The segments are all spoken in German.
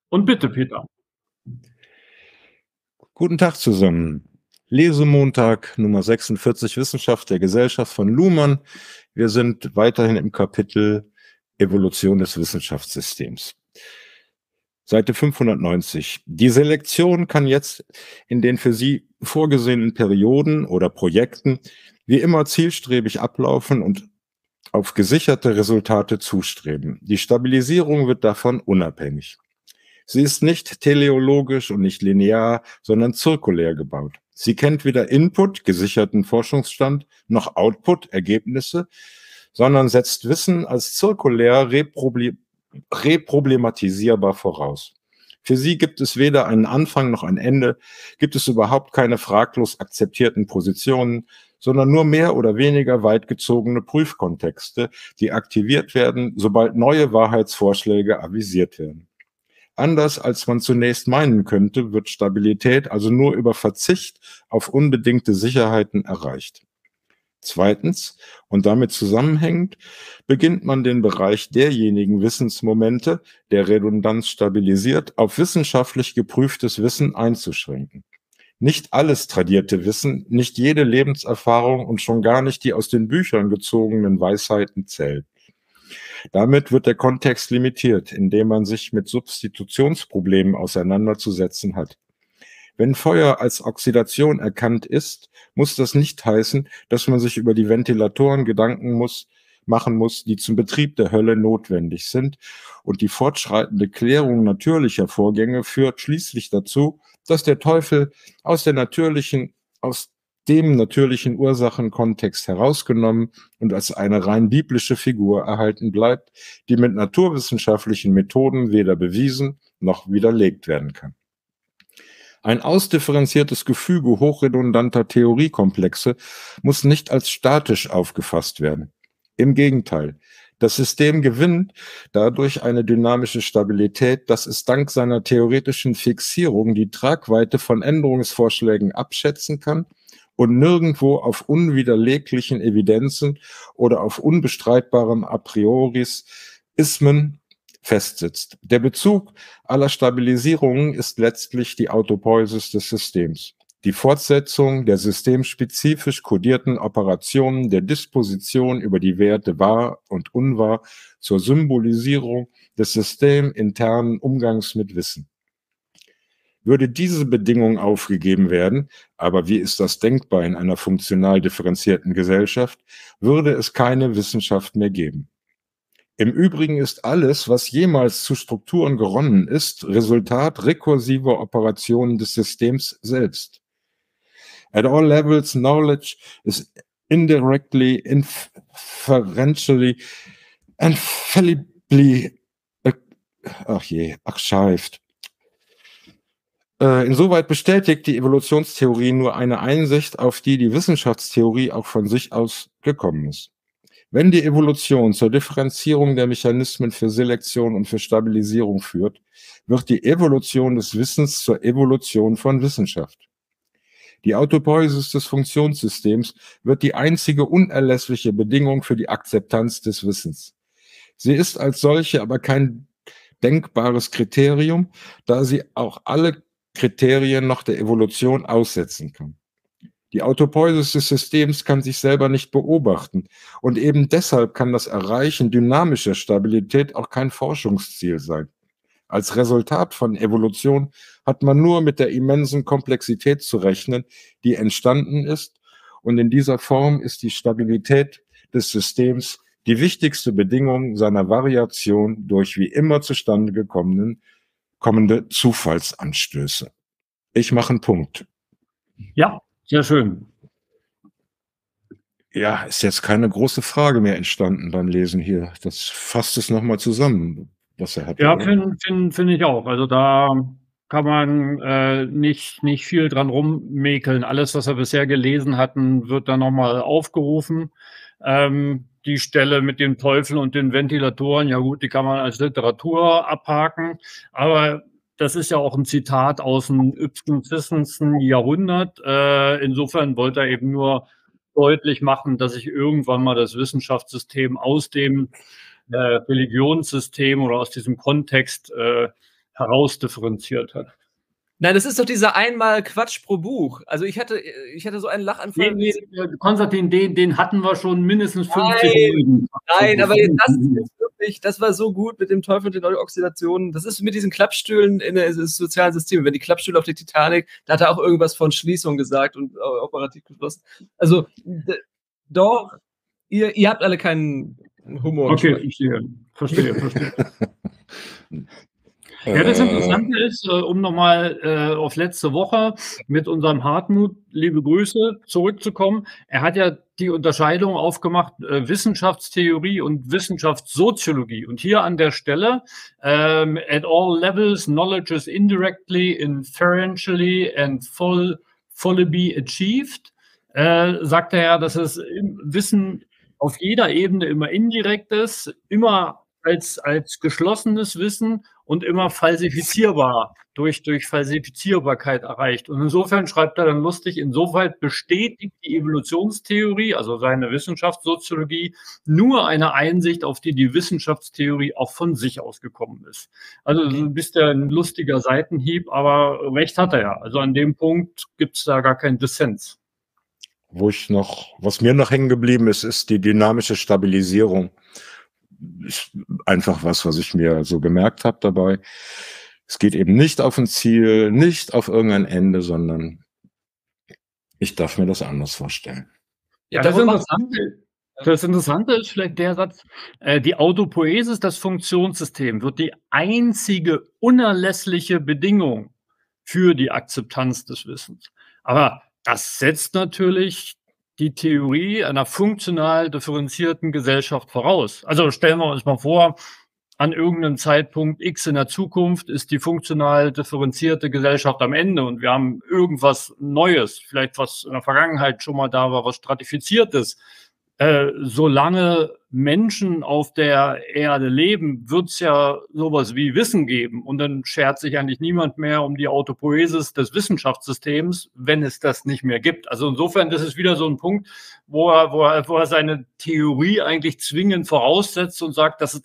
Und bitte, Peter. Guten Tag zusammen. Lesemontag Nummer 46 Wissenschaft der Gesellschaft von Luhmann. Wir sind weiterhin im Kapitel Evolution des Wissenschaftssystems. Seite 590. Die Selektion kann jetzt in den für Sie vorgesehenen Perioden oder Projekten wie immer zielstrebig ablaufen und auf gesicherte Resultate zustreben. Die Stabilisierung wird davon unabhängig. Sie ist nicht teleologisch und nicht linear, sondern zirkulär gebaut. Sie kennt weder Input, gesicherten Forschungsstand, noch Output, Ergebnisse, sondern setzt Wissen als zirkulär reproblematisierbar voraus. Für sie gibt es weder einen Anfang noch ein Ende, gibt es überhaupt keine fraglos akzeptierten Positionen, sondern nur mehr oder weniger weit gezogene Prüfkontexte, die aktiviert werden, sobald neue Wahrheitsvorschläge avisiert werden. Anders als man zunächst meinen könnte, wird Stabilität also nur über Verzicht auf unbedingte Sicherheiten erreicht. Zweitens, und damit zusammenhängend, beginnt man den Bereich derjenigen Wissensmomente, der Redundanz stabilisiert, auf wissenschaftlich geprüftes Wissen einzuschränken. Nicht alles tradierte Wissen, nicht jede Lebenserfahrung und schon gar nicht die aus den Büchern gezogenen Weisheiten zählt. Damit wird der Kontext limitiert, indem man sich mit Substitutionsproblemen auseinanderzusetzen hat. Wenn Feuer als Oxidation erkannt ist, muss das nicht heißen, dass man sich über die Ventilatoren Gedanken machen muss, die zum Betrieb der Hölle notwendig sind. Und die fortschreitende Klärung natürlicher Vorgänge führt schließlich dazu, dass der Teufel aus dem natürlichen Ursachenkontext herausgenommen und als eine rein biblische Figur erhalten bleibt, die mit naturwissenschaftlichen Methoden weder bewiesen noch widerlegt werden kann. Ein ausdifferenziertes Gefüge hochredundanter Theoriekomplexe muss nicht als statisch aufgefasst werden. Im Gegenteil, das System gewinnt dadurch eine dynamische Stabilität, dass es dank seiner theoretischen Fixierung die Tragweite von Änderungsvorschlägen abschätzen kann und nirgendwo auf unwiderleglichen Evidenzen oder auf unbestreitbarem A prioris Ismen festsitzt. Der Bezug aller Stabilisierungen ist letztlich die Autopoiesis des Systems, die Fortsetzung der systemspezifisch kodierten Operationen der Disposition über die Werte wahr und unwahr zur Symbolisierung des systeminternen Umgangs mit Wissen. Würde diese Bedingung aufgegeben werden, aber wie ist das denkbar in einer funktional differenzierten Gesellschaft, würde es keine Wissenschaft mehr geben. Im Übrigen ist alles, was jemals zu Strukturen geronnen ist, Resultat rekursiver Operationen des Systems selbst. At all levels, knowledge is indirectly, inferentially, infallibly archived. Insoweit bestätigt die Evolutionstheorie nur eine Einsicht, auf die die Wissenschaftstheorie auch von sich aus gekommen ist. Wenn die Evolution zur Differenzierung der Mechanismen für Selektion und für Stabilisierung führt, wird die Evolution des Wissens zur Evolution von Wissenschaft. Die Autopoiesis des Funktionssystems wird die einzige unerlässliche Bedingung für die Akzeptanz des Wissens. Sie ist als solche aber kein denkbares Kriterium, da sie auch alle Kriterien noch der Evolution aussetzen kann. Die Autopoiesis des Systems kann sich selber nicht beobachten und eben deshalb kann das Erreichen dynamischer Stabilität auch kein Forschungsziel sein. Als Resultat von Evolution hat man nur mit der immensen Komplexität zu rechnen, die entstanden ist, und in dieser Form ist die Stabilität des Systems die wichtigste Bedingung seiner Variation durch wie immer zustande kommende Zufallsanstöße. Ich mache einen Punkt. Ja, sehr schön. Ja, ist jetzt keine große Frage mehr entstanden beim Lesen hier. Das fasst es nochmal zusammen, was er hat. Ja, finde ich auch. Also da kann man nicht viel dran rummäkeln. Alles, was wir bisher gelesen hatten, wird dann nochmal aufgerufen. Die Stelle mit dem Teufel und den Ventilatoren, ja gut, die kann man als Literatur abhaken. Aber das ist ja auch ein Zitat aus dem 15. Jahrhundert. Insofern wollte er eben nur deutlich machen, dass sich irgendwann mal das Wissenschaftssystem aus dem Religionssystem oder aus diesem Kontext herausdifferenziert hat. Nein, das ist doch dieser einmal Quatsch pro Buch. Also ich hatte so einen Lachanfall. Konstantin, den hatten wir schon mindestens 50 Minuten. Nein, aber das war so gut mit dem Teufel und den Oxidationen. Das ist mit diesen Klappstühlen in den sozialen Systemen. Wenn die Klappstühle auf der Titanic, da hat er auch irgendwas von Schließung gesagt und operativ geschlossen. Also doch, ihr habt alle keinen Humor. Okay, verstehe. Ja, das Interessante ist, um nochmal auf letzte Woche mit unserem Hartmut, liebe Grüße, zurückzukommen. Er hat ja die Unterscheidung aufgemacht, Wissenschaftstheorie und Wissenschaftssoziologie. Und hier an der Stelle, at all levels, knowledge is indirectly, inferentially and fully be achieved, sagt er ja, dass es Wissen auf jeder Ebene immer indirekt ist, immer als geschlossenes Wissen und immer falsifizierbar, durch Falsifizierbarkeit erreicht. Und insofern schreibt er dann lustig, insoweit bestätigt die Evolutionstheorie, also seine Wissenschaftssoziologie, nur eine Einsicht, auf die die Wissenschaftstheorie auch von sich ausgekommen ist. Also du bist ja ein lustiger Seitenhieb, aber recht hat er ja. Also an dem Punkt gibt es da gar keinen Dissens. Was mir noch hängen geblieben ist, ist die dynamische Stabilisierung. Ist einfach was ich mir so gemerkt habe dabei. Es geht eben nicht auf ein Ziel, nicht auf irgendein Ende, sondern ich darf mir das anders vorstellen. Ja, das Interessante ist vielleicht der Satz, die Autopoiesis, das Funktionssystem, wird die einzige unerlässliche Bedingung für die Akzeptanz des Wissens. Aber das setzt natürlich die Theorie einer funktional differenzierten Gesellschaft voraus. Also stellen wir uns mal vor, an irgendeinem Zeitpunkt X in der Zukunft ist die funktional differenzierte Gesellschaft am Ende und wir haben irgendwas Neues, vielleicht was in der Vergangenheit schon mal da war, was stratifiziertes. Solange Menschen auf der Erde leben, wird es ja sowas wie Wissen geben. Und dann schert sich eigentlich niemand mehr um die Autopoiesis des Wissenschaftssystems, wenn es das nicht mehr gibt. Also insofern, das ist wieder so ein Punkt, wo er seine Theorie eigentlich zwingend voraussetzt und sagt, das ist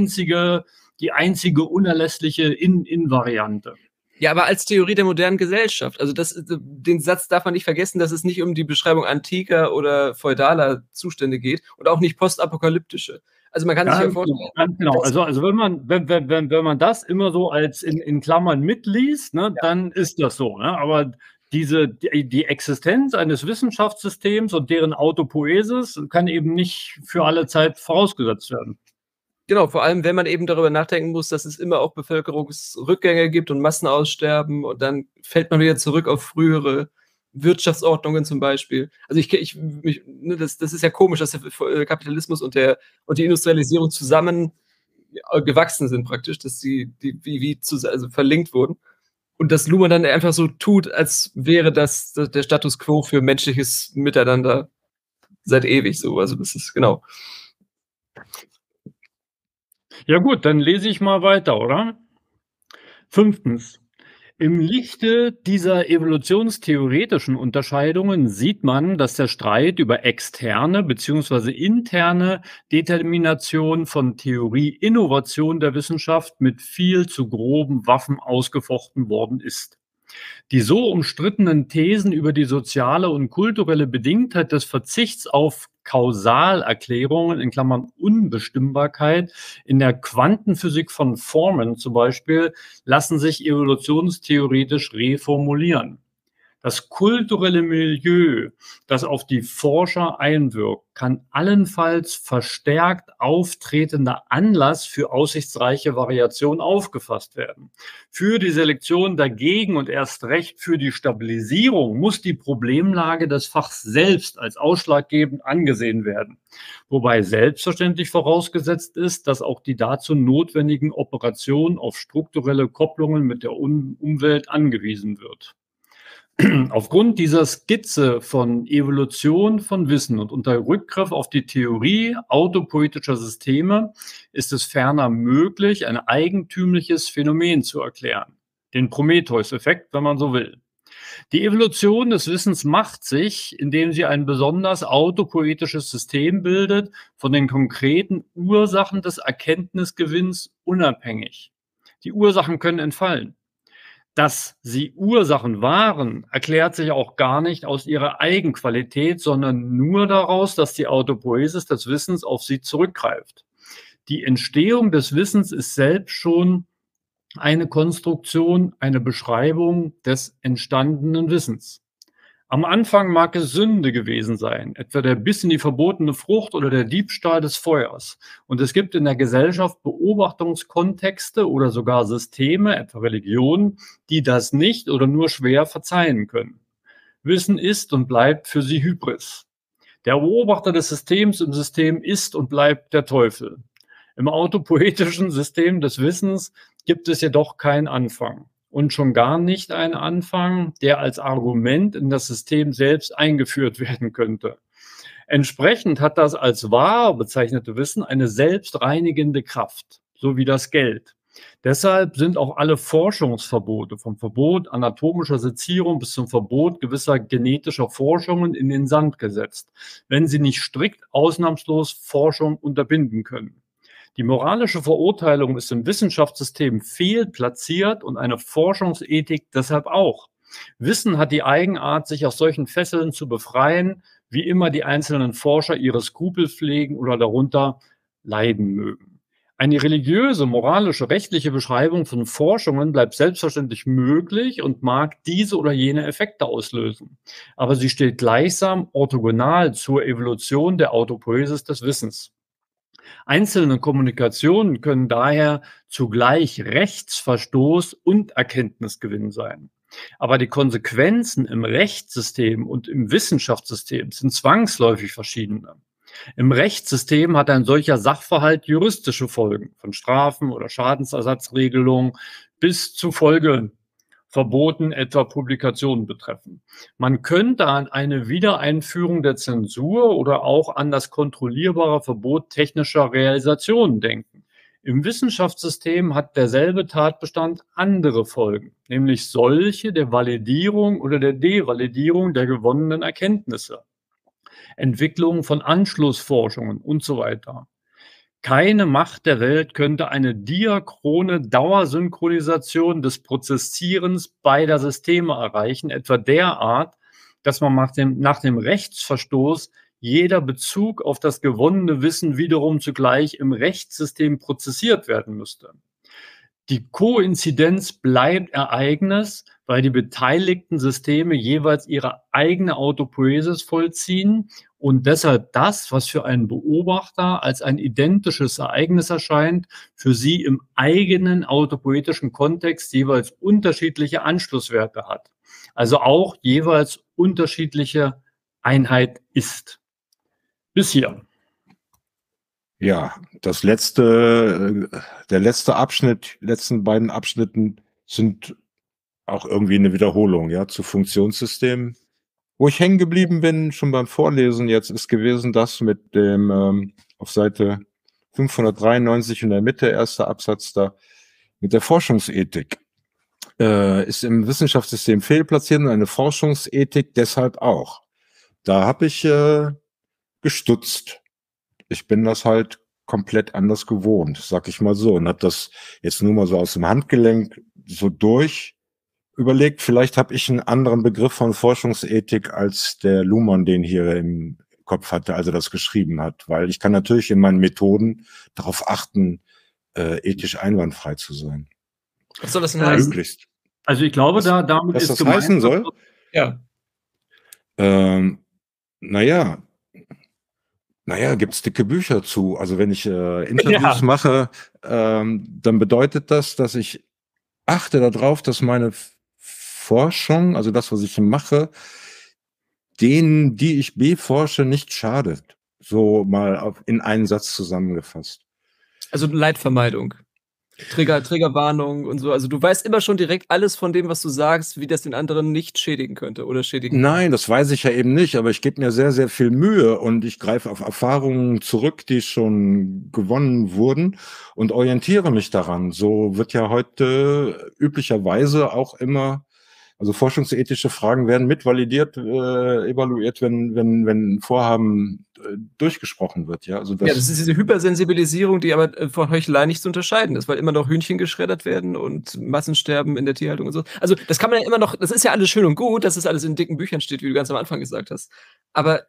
die einzige unerlässliche Invariante. Ja, aber als Theorie der modernen Gesellschaft. Also den Satz darf man nicht vergessen, dass es nicht um die Beschreibung antiker oder feudaler Zustände geht und auch nicht postapokalyptische. Also man kann sich ja vorstellen. Genau. Also wenn man das immer so als in Klammern mitliest, ne, dann ist das so. Ne? Aber die Existenz eines Wissenschaftssystems und deren Autopoiesis kann eben nicht für alle Zeit vorausgesetzt werden. Genau, vor allem, wenn man eben darüber nachdenken muss, dass es immer auch Bevölkerungsrückgänge gibt und Massenaussterben und dann fällt man wieder zurück auf frühere Wirtschaftsordnungen zum Beispiel. Also das ist ja komisch, dass der Kapitalismus und die Industrialisierung zusammen gewachsen sind praktisch, dass die verlinkt wurden. Und dass Luhmann dann einfach so tut, als wäre das der Status quo für menschliches Miteinander seit ewig so. Also das ist genau. Ja gut, dann lese ich mal weiter, oder? 5. Im Lichte dieser evolutionstheoretischen Unterscheidungen sieht man, dass der Streit über externe bzw. interne Determination von Theorie-Innovation der Wissenschaft mit viel zu groben Waffen ausgefochten worden ist. Die so umstrittenen Thesen über die soziale und kulturelle Bedingtheit des Verzichts auf Kausalerklärungen in Klammern Unbestimmbarkeit in der Quantenphysik von Formen zum Beispiel lassen sich evolutionstheoretisch reformulieren. Das kulturelle Milieu, das auf die Forscher einwirkt, kann allenfalls verstärkt auftretender Anlass für aussichtsreiche Variation aufgefasst werden. Für die Selektion dagegen und erst recht für die Stabilisierung muss die Problemlage des Fachs selbst als ausschlaggebend angesehen werden. Wobei selbstverständlich vorausgesetzt ist, dass auch die dazu notwendigen Operationen auf strukturelle Kopplungen mit der Umwelt angewiesen wird. Aufgrund dieser Skizze von Evolution von Wissen und unter Rückgriff auf die Theorie autopoietischer Systeme ist es ferner möglich, ein eigentümliches Phänomen zu erklären. Den Prometheus-Effekt, wenn man so will. Die Evolution des Wissens macht sich, indem sie ein besonders autopoetisches System bildet, von den konkreten Ursachen des Erkenntnisgewinns unabhängig. Die Ursachen können entfallen. Dass sie Ursachen waren, erklärt sich auch gar nicht aus ihrer Eigenqualität, sondern nur daraus, dass die Autopoiesis des Wissens auf sie zurückgreift. Die Entstehung des Wissens ist selbst schon eine Konstruktion, eine Beschreibung des entstandenen Wissens. Am Anfang mag es Sünde gewesen sein, etwa der Biss in die verbotene Frucht oder der Diebstahl des Feuers. Und es gibt in der Gesellschaft Beobachtungskontexte oder sogar Systeme, etwa Religionen, die das nicht oder nur schwer verzeihen können. Wissen ist und bleibt für sie Hybris. Der Beobachter des Systems im System ist und bleibt der Teufel. Im autopoetischen System des Wissens gibt es jedoch keinen Anfang. Und schon gar nicht einen Anfang, der als Argument in das System selbst eingeführt werden könnte. Entsprechend hat das als wahr bezeichnete Wissen eine selbstreinigende Kraft, so wie das Geld. Deshalb sind auch alle Forschungsverbote, vom Verbot anatomischer Sezierung bis zum Verbot gewisser genetischer Forschungen, in den Sand gesetzt, wenn sie nicht strikt ausnahmslos Forschung unterbinden können. Die moralische Verurteilung ist im Wissenschaftssystem fehlplatziert und eine Forschungsethik deshalb auch. Wissen hat die Eigenart, sich aus solchen Fesseln zu befreien, wie immer die einzelnen Forscher ihre Skrupel pflegen oder darunter leiden mögen. Eine religiöse, moralische, rechtliche Beschreibung von Forschungen bleibt selbstverständlich möglich und mag diese oder jene Effekte auslösen. Aber sie steht gleichsam orthogonal zur Evolution der Autopoiesis des Wissens. Einzelne Kommunikationen können daher zugleich Rechtsverstoß und Erkenntnisgewinn sein. Aber die Konsequenzen im Rechtssystem und im Wissenschaftssystem sind zwangsläufig verschiedene. Im Rechtssystem hat ein solcher Sachverhalt juristische Folgen, von Strafen oder Schadensersatzregelungen bis zu Folgeverboten, etwa Publikationen betreffen. Man könnte an eine Wiedereinführung der Zensur oder auch an das kontrollierbare Verbot technischer Realisationen denken. Im Wissenschaftssystem hat derselbe Tatbestand andere Folgen, nämlich solche der Validierung oder der Devalidierung der gewonnenen Erkenntnisse, Entwicklung von Anschlussforschungen und so weiter. Keine Macht der Welt könnte eine diachrone Dauersynchronisation des Prozessierens beider Systeme erreichen, etwa derart, dass man nach dem Rechtsverstoß jeder Bezug auf das gewonnene Wissen wiederum zugleich im Rechtssystem prozessiert werden müsste. Die Koinzidenz bleibt Ereignis, weil die beteiligten Systeme jeweils ihre eigene Autopoiesis vollziehen und deshalb das, was für einen Beobachter als ein identisches Ereignis erscheint, für sie im eigenen autopoetischen Kontext jeweils unterschiedliche Anschlusswerte hat. Also auch jeweils unterschiedliche Einheit ist. Bis hier. Ja, der letzten beiden Abschnitten sind auch irgendwie eine Wiederholung, ja, zu Funktionssystemen. Wo ich hängen geblieben bin, schon beim Vorlesen jetzt, ist gewesen das mit dem, auf Seite 593 in der Mitte, erster Absatz da, mit der Forschungsethik. Ist im Wissenschaftssystem fehlplatziert und eine Forschungsethik deshalb auch. Da habe ich gestutzt. Ich bin das halt komplett anders gewohnt, sag ich mal so, und habe das jetzt nur mal so aus dem Handgelenk so durch überlegt. Vielleicht habe ich einen anderen Begriff von Forschungsethik als der Luhmann, den hier im Kopf hatte, als er das geschrieben hat, weil ich kann natürlich in meinen Methoden darauf achten, ethisch einwandfrei zu sein. Was soll das denn heißen? Möglichst. Also ich glaube, damit was ist das gemeint, heißen soll? Ja. Naja, gibt's dicke Bücher zu. Also wenn ich Interviews mache, dann bedeutet das, dass ich achte darauf, dass meine Forschung, also das, was ich mache, denen, die ich beforsche, nicht schadet. So mal in einen Satz zusammengefasst. Also Leidvermeidung. Triggerwarnung und so. Also du weißt immer schon direkt alles von dem, was du sagst, wie das den anderen nicht schädigen könnte oder schädigen. Nein, das weiß ich ja eben nicht, aber ich gebe mir sehr, sehr viel Mühe und ich greife auf Erfahrungen zurück, die schon gewonnen wurden und orientiere mich daran. So wird ja heute üblicherweise auch immer, also forschungsethische Fragen werden mitvalidiert, evaluiert, wenn Vorhaben durchgesprochen wird. Ja, also das ist diese Hypersensibilisierung, die aber von Heuchelei nicht zu unterscheiden ist, weil immer noch Hühnchen geschreddert werden und Massensterben in der Tierhaltung und so. Also das kann man ja immer noch, das ist ja alles schön und gut, dass das alles in dicken Büchern steht, wie du ganz am Anfang gesagt hast. Aber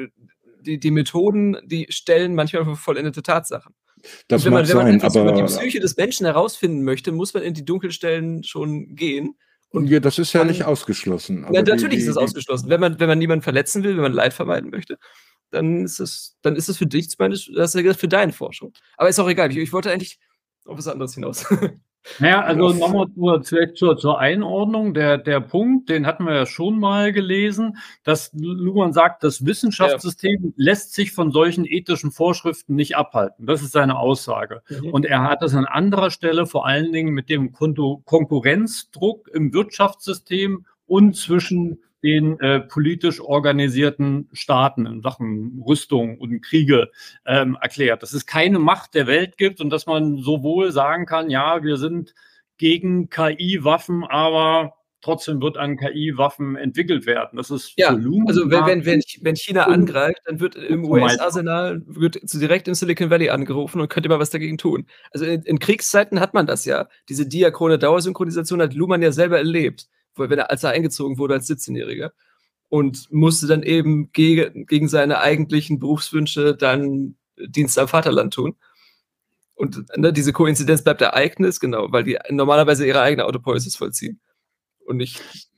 die Methoden, die stellen manchmal für vollendete Tatsachen. Das wenn man aber über die Psyche des Menschen herausfinden möchte, muss man in die Dunkelstellen schon gehen. Und ja, das ist ja nicht ausgeschlossen. Aber natürlich ist es ausgeschlossen. Wenn man niemanden verletzen will, wenn man Leid vermeiden möchte, dann ist es für dich, das ist für deine Forschung. Aber ist auch egal. Ich wollte eigentlich auf was anderes hinaus. Naja, also nochmal zur Einordnung. Der Punkt, den hatten wir ja schon mal gelesen, dass Luhmann sagt, das Wissenschaftssystem lässt sich von solchen ethischen Vorschriften nicht abhalten. Das ist seine Aussage. Und er hat es an anderer Stelle vor allen Dingen mit dem Konkurrenzdruck im Wirtschaftssystem und zwischen den politisch organisierten Staaten in Sachen Rüstung und Kriege erklärt, dass es keine Macht der Welt gibt und dass man sowohl sagen kann, ja, wir sind gegen KI-Waffen, aber trotzdem wird an KI-Waffen entwickelt werden. Das ist für Luhmann. Also wenn China angreift, dann wird im US-Arsenal direkt im Silicon Valley angerufen und könnte mal was dagegen tun. Also in Kriegszeiten hat man das ja. Diese diachrone Dauersynchronisation hat Luhmann ja selber erlebt, als er eingezogen wurde als 17-Jähriger und musste dann eben gegen seine eigentlichen Berufswünsche dann Dienst am Vaterland tun. Und diese Koinzidenz bleibt Ereignis, genau, weil die normalerweise ihre eigene Autopoiesis vollziehen. Und nicht.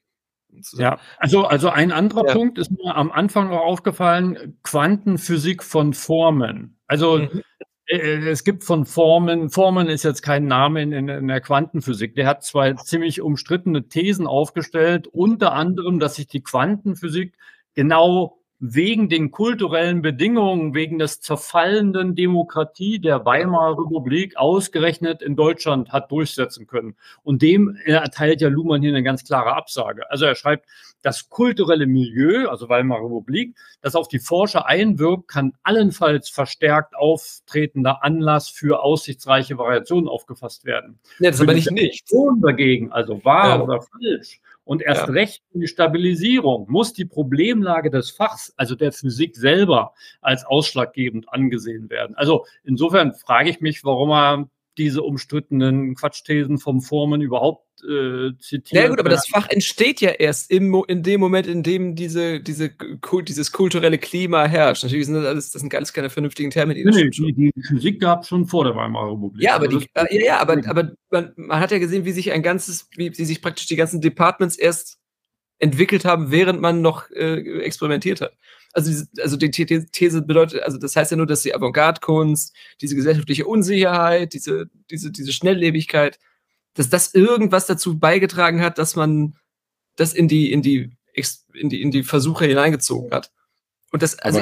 Ja, also ein anderer Punkt ist mir am Anfang noch aufgefallen: Quantenphysik von Formen. Also es gibt von Formen ist jetzt kein Name in der Quantenphysik. Der hat zwei ziemlich umstrittene Thesen aufgestellt, unter anderem, dass sich die Quantenphysik genau wegen den kulturellen Bedingungen, wegen des zerfallenden Demokratie der Weimarer Republik ausgerechnet in Deutschland hat durchsetzen können. Und dem erteilt ja Luhmann hier eine ganz klare Absage. Also er schreibt, das kulturelle Milieu, also Weimarer Republik, das auf die Forscher einwirkt, kann allenfalls verstärkt auftretender Anlass für aussichtsreiche Variationen aufgefasst werden. Ja, das ist aber nicht. Dagegen, also wahr oder falsch, und erst recht die Stabilisierung, muss die Problemlage des Fachs, also der Physik selber, als ausschlaggebend angesehen werden. Also insofern frage ich mich, warum er diese umstrittenen Quatschthesen vom Formen überhaupt zitiert. Ja gut, aber das Fach entsteht ja erst in dem Moment, in dem dieses kulturelle Klima herrscht. Natürlich sind das sind ganz keine vernünftigen Termine. Die Physik gab es schon vor der Weimarer Republik. Ja, aber man hat ja gesehen, wie sich praktisch die ganzen Departments erst entwickelt haben, während man noch experimentiert hat. Also die These bedeutet, also das heißt ja nur, dass die Avantgarde-Kunst, diese gesellschaftliche Unsicherheit, diese Schnelllebigkeit, dass das irgendwas dazu beigetragen hat, dass man das in die Versuche hineingezogen hat. Und das, also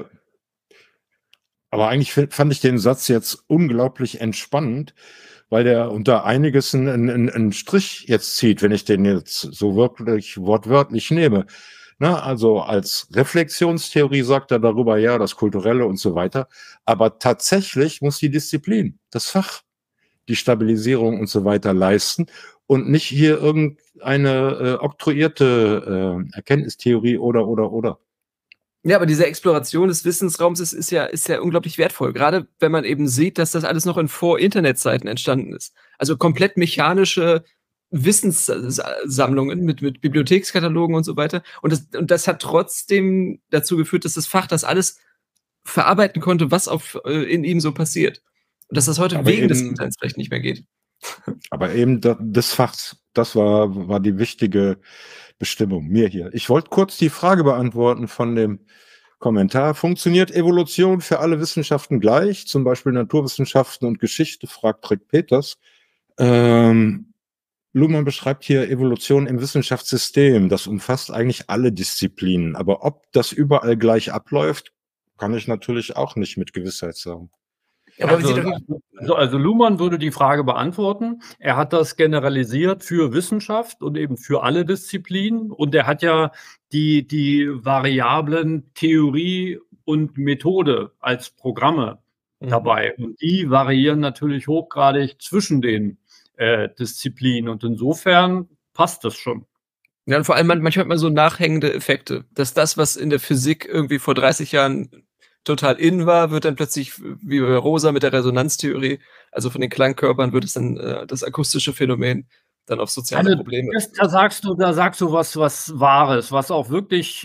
aber eigentlich fand ich den Satz jetzt unglaublich entspannend, weil der unter einiges einen Strich jetzt zieht, wenn ich den jetzt so wirklich wortwörtlich nehme. Na, also als Reflexionstheorie sagt er darüber, ja, das Kulturelle und so weiter. Aber tatsächlich muss die Disziplin, das Fach, die Stabilisierung und so weiter leisten und nicht hier irgendeine oktroyierte Erkenntnistheorie oder. Ja, aber diese Exploration des Wissensraums ist ja unglaublich wertvoll. Gerade wenn man eben sieht, dass das alles noch in Vor-Internet-Zeiten entstanden ist. Also komplett mechanische Wissenssammlungen mit Bibliothekskatalogen und so weiter. Und das hat trotzdem dazu geführt, dass das Fach das alles verarbeiten konnte, was in ihm so passiert. Und dass das heute aber wegen des Internets vielleicht nicht mehr geht. Aber eben das Fach, das war die wichtige Bestimmung, mir hier. Ich wollte kurz die Frage beantworten von dem Kommentar. Funktioniert Evolution für alle Wissenschaften gleich? Zum Beispiel Naturwissenschaften und Geschichte, fragt Rick Peters. Luhmann beschreibt hier Evolution im Wissenschaftssystem. Das umfasst eigentlich alle Disziplinen. Aber ob das überall gleich abläuft, kann ich natürlich auch nicht mit Gewissheit sagen. Also Luhmann würde die Frage beantworten. Er hat das generalisiert für Wissenschaft und eben für alle Disziplinen. Und er hat ja die Variablen Theorie und Methode als Programme dabei. Und die variieren natürlich hochgradig zwischen den Disziplinen. Und insofern passt das schon. Ja, und vor allem manchmal hat man so nachhängende Effekte, dass das, was in der Physik irgendwie vor 30 Jahren total in war, wird dann plötzlich, wie bei Rosa mit der Resonanztheorie, also von den Klangkörpern wird es dann das akustische Phänomen dann auf soziale Probleme. Da sagst du was Wahres, was auch wirklich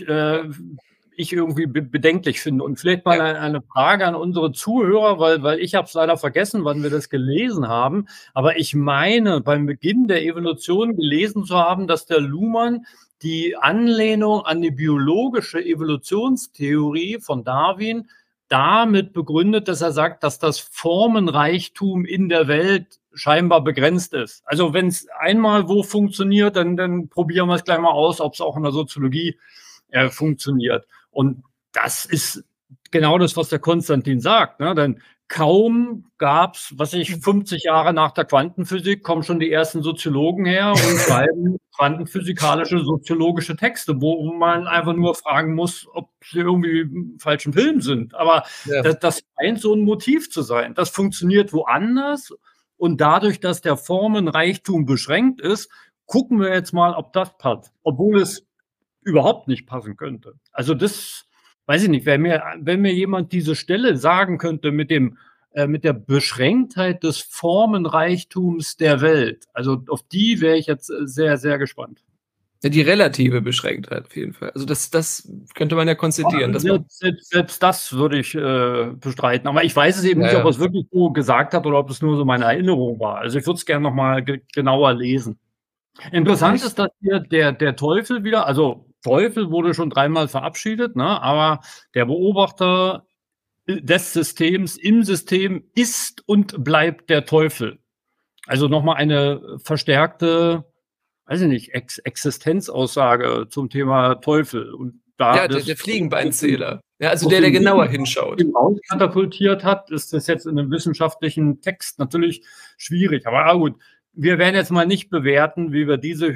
ich irgendwie bedenklich finde. Und vielleicht mal eine Frage an unsere Zuhörer, weil ich habe es leider vergessen, wann wir das gelesen haben. Aber ich meine, beim Beginn der Evolution gelesen zu haben, dass der Luhmann die Anlehnung an die biologische Evolutionstheorie von Darwin damit begründet, dass er sagt, dass das Formenreichtum in der Welt scheinbar begrenzt ist. Also wenn es einmal wo funktioniert, dann probieren wir es gleich mal aus, ob es auch in der Soziologie funktioniert. Und das ist genau das, was der Konstantin sagt. Ne? Denn kaum gab es, 50 Jahre nach der Quantenphysik, kommen schon die ersten Soziologen her und schreiben quantenphysikalische, soziologische Texte, wo man einfach nur fragen muss, ob sie irgendwie im falschen Film sind. Aber das scheint so ein Motiv zu sein. Das funktioniert woanders. Und dadurch, dass der Formenreichtum beschränkt ist, gucken wir jetzt mal, ob das passt. Obwohl es überhaupt nicht passen könnte. Also das, weiß ich nicht, wenn mir jemand diese Stelle sagen könnte mit der Beschränktheit des Formenreichtums der Welt, also auf die wäre ich jetzt sehr, sehr gespannt. Ja, die relative Beschränktheit auf jeden Fall. Also das könnte man ja konzidieren. Selbst das würde ich bestreiten. Aber ich weiß es eben nicht, ob er es wirklich so gesagt hat oder ob es nur so meine Erinnerung war. Also ich würde es gerne nochmal genauer lesen. Interessant ist, dass hier der Teufel wieder, also Teufel wurde schon 3-mal verabschiedet, ne? Aber der Beobachter des Systems im System ist und bleibt der Teufel. Also nochmal eine verstärkte, weiß ich nicht, Existenzaussage zum Thema Teufel. Und da der Fliegenbeinzähler. Ja, also der genauer hinschaut. Katapultiert hat, ist das jetzt in einem wissenschaftlichen Text natürlich schwierig. Aber gut, wir werden jetzt mal nicht bewerten, wie wir diese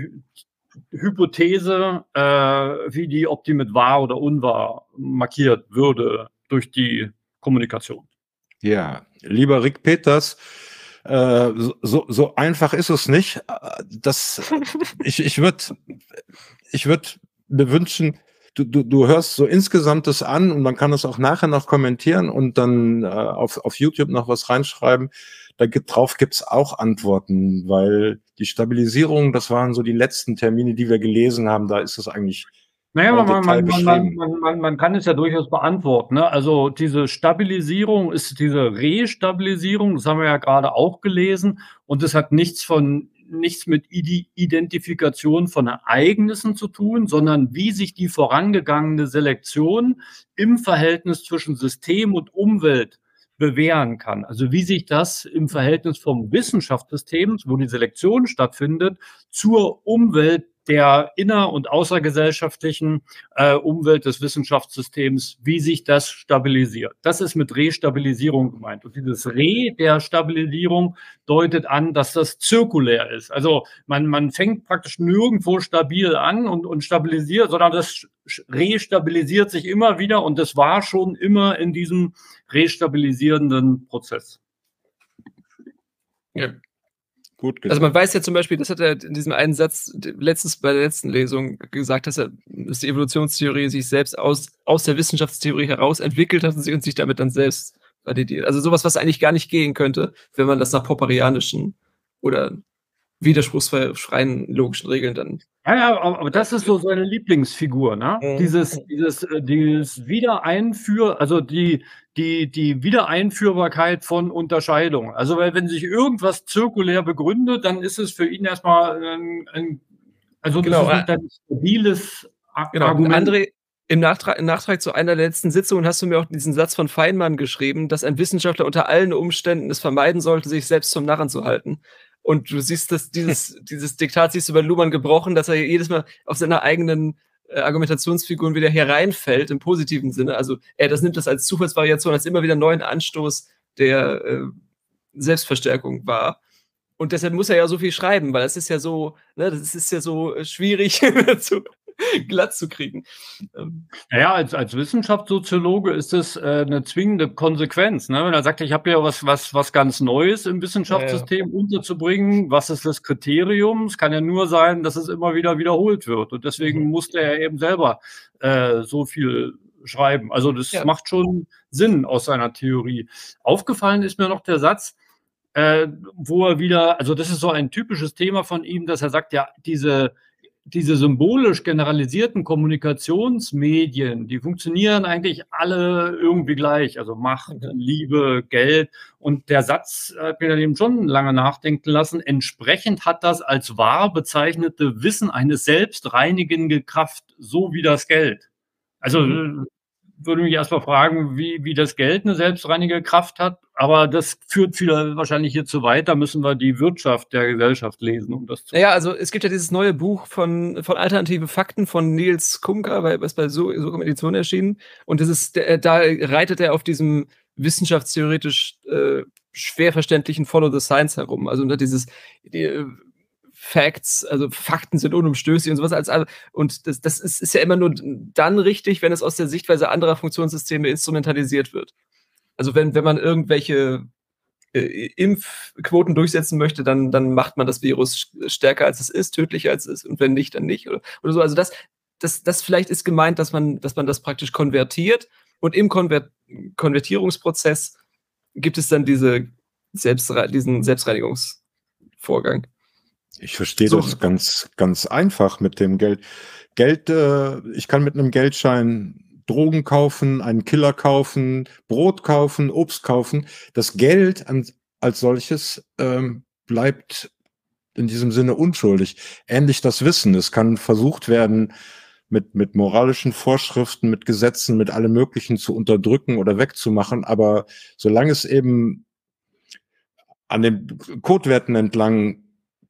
Hypothese, ob die mit wahr oder unwahr markiert würde durch die Kommunikation. Ja, lieber Rick Peters, so einfach ist es nicht. Ich würde mir wünschen, du hörst so insgesamt das an und man kann es auch nachher noch kommentieren und dann auf YouTube noch was reinschreiben. Drauf gibt's auch Antworten, weil die Stabilisierung, das waren so die letzten Termine, die wir gelesen haben, da ist es eigentlich man kann es ja durchaus beantworten. Ne? Also diese Stabilisierung ist diese Restabilisierung, das haben wir ja gerade auch gelesen, und es hat nichts mit Identifikation von Ereignissen zu tun, sondern wie sich die vorangegangene Selektion im Verhältnis zwischen System und Umwelt bewähren kann. Also wie sich das im Verhältnis vom Wissenschaftssystems, wo die Selektion stattfindet, zur Umwelt der inner- und außergesellschaftlichen Umwelt des Wissenschaftssystems, wie sich das stabilisiert. Das ist mit Restabilisierung gemeint. Und dieses Re der Stabilisierung deutet an, dass das zirkulär ist. Also man fängt praktisch nirgendwo stabil an und stabilisiert, sondern das restabilisiert sich immer wieder, und das war schon immer in diesem restabilisierenden Prozess. Ja. Gut gesagt. Also man weiß ja zum Beispiel, das hat er in diesem einen Satz bei der letzten Lesung gesagt, dass die Evolutionstheorie sich selbst aus der Wissenschaftstheorie heraus entwickelt hat und sich damit dann selbst validiert. Also sowas, was eigentlich gar nicht gehen könnte, wenn man das nach popperianischen oder widerspruchsfreien logischen Regeln dann. Ja, aber das ist so seine Lieblingsfigur, ne? Dieses die Wiedereinführbarkeit von Unterscheidungen. Also wenn sich irgendwas zirkulär begründet, dann ist es für ihn erstmal das ist nicht ein stabiles Argument. André, im Nachtrag zu einer der letzten Sitzungen hast du mir auch diesen Satz von Feynman geschrieben, dass ein Wissenschaftler unter allen Umständen es vermeiden sollte, sich selbst zum Narren zu halten. Und du siehst, dass dieses Diktat siehst du bei Luhmann gebrochen, dass er jedes Mal auf seine eigenen Argumentationsfiguren wieder hereinfällt, im positiven Sinne. Also das nimmt das als Zufallsvariation, als immer wieder neuen Anstoß der Selbstverstärkung wahr. Und deshalb muss er ja so viel schreiben, weil das ist ja so, das ist ja so schwierig glatt zu kriegen. Naja, als Wissenschaftssoziologe ist es eine zwingende Konsequenz. Ne? Wenn er sagt, ich habe ja was ganz Neues im Wissenschaftssystem unterzubringen, was ist das Kriterium? Es kann ja nur sein, dass es immer wieder wiederholt wird. Und deswegen musste er eben selber so viel schreiben. Also das macht schon Sinn aus seiner Theorie. Aufgefallen ist mir noch der Satz, wo er wieder, also das ist so ein typisches Thema von ihm, dass er sagt, ja, diese symbolisch generalisierten Kommunikationsmedien, die funktionieren eigentlich alle irgendwie gleich. Also Macht, Liebe, Geld. Und der Satz hat mir dann eben schon lange nachdenken lassen. Entsprechend hat das als wahr bezeichnete Wissen eine selbstreinigende Kraft, so wie das Geld. Also würde mich erstmal fragen, wie das Geld eine selbstreinigende Kraft hat. Aber das führt wahrscheinlich hier zu weit. Da müssen wir die Wirtschaft der Gesellschaft lesen, um das zu. Naja, also es gibt ja dieses neue Buch von Alternative Fakten von Nils Kumka, was bei Socom Edition erschienen. Und das ist, da reitet er auf diesem wissenschaftstheoretisch schwer verständlichen Follow the Science herum. Also unter dieses Facts, also Fakten sind unumstößlich und sowas. Und das ist ja immer nur dann richtig, wenn es aus der Sichtweise anderer Funktionssysteme instrumentalisiert wird. Also wenn man irgendwelche Impfquoten durchsetzen möchte, dann macht man das Virus stärker als es ist, tödlicher als es ist, und wenn nicht, dann nicht. Oder so. Also das vielleicht ist gemeint, dass man das praktisch konvertiert, und im Konvertierungsprozess gibt es dann diesen Selbstreinigungsvorgang. Ich verstehe das ganz, ganz einfach mit dem Geld. Ich kann mit einem Geldschein Drogen kaufen, einen Killer kaufen, Brot kaufen, Obst kaufen. Das Geld als solches bleibt in diesem Sinne unschuldig. Ähnlich das Wissen. Es kann versucht werden, mit moralischen Vorschriften, mit Gesetzen, mit allem Möglichen zu unterdrücken oder wegzumachen. Aber solange es eben an den Codewerten entlang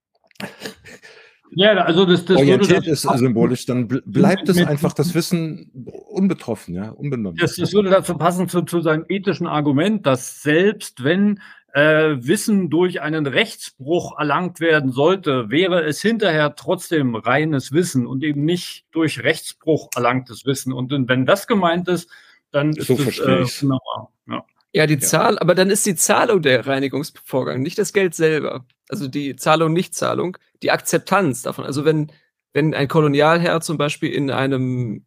also das orientiert ist symbolisch, dann bleibt es einfach das Wissen unbetroffen, unbenommen. Das würde dazu passen zu seinem ethischen Argument, dass selbst wenn Wissen durch einen Rechtsbruch erlangt werden sollte, wäre es hinterher trotzdem reines Wissen und eben nicht durch Rechtsbruch erlangtes Wissen. Und wenn das gemeint ist, dann ist das wunderbar. Ja, aber dann ist die Zahlung der Reinigungsvorgang, nicht das Geld selber. Also die Zahlung, Nichtzahlung, die Akzeptanz davon. Also wenn ein Kolonialherr zum Beispiel in einem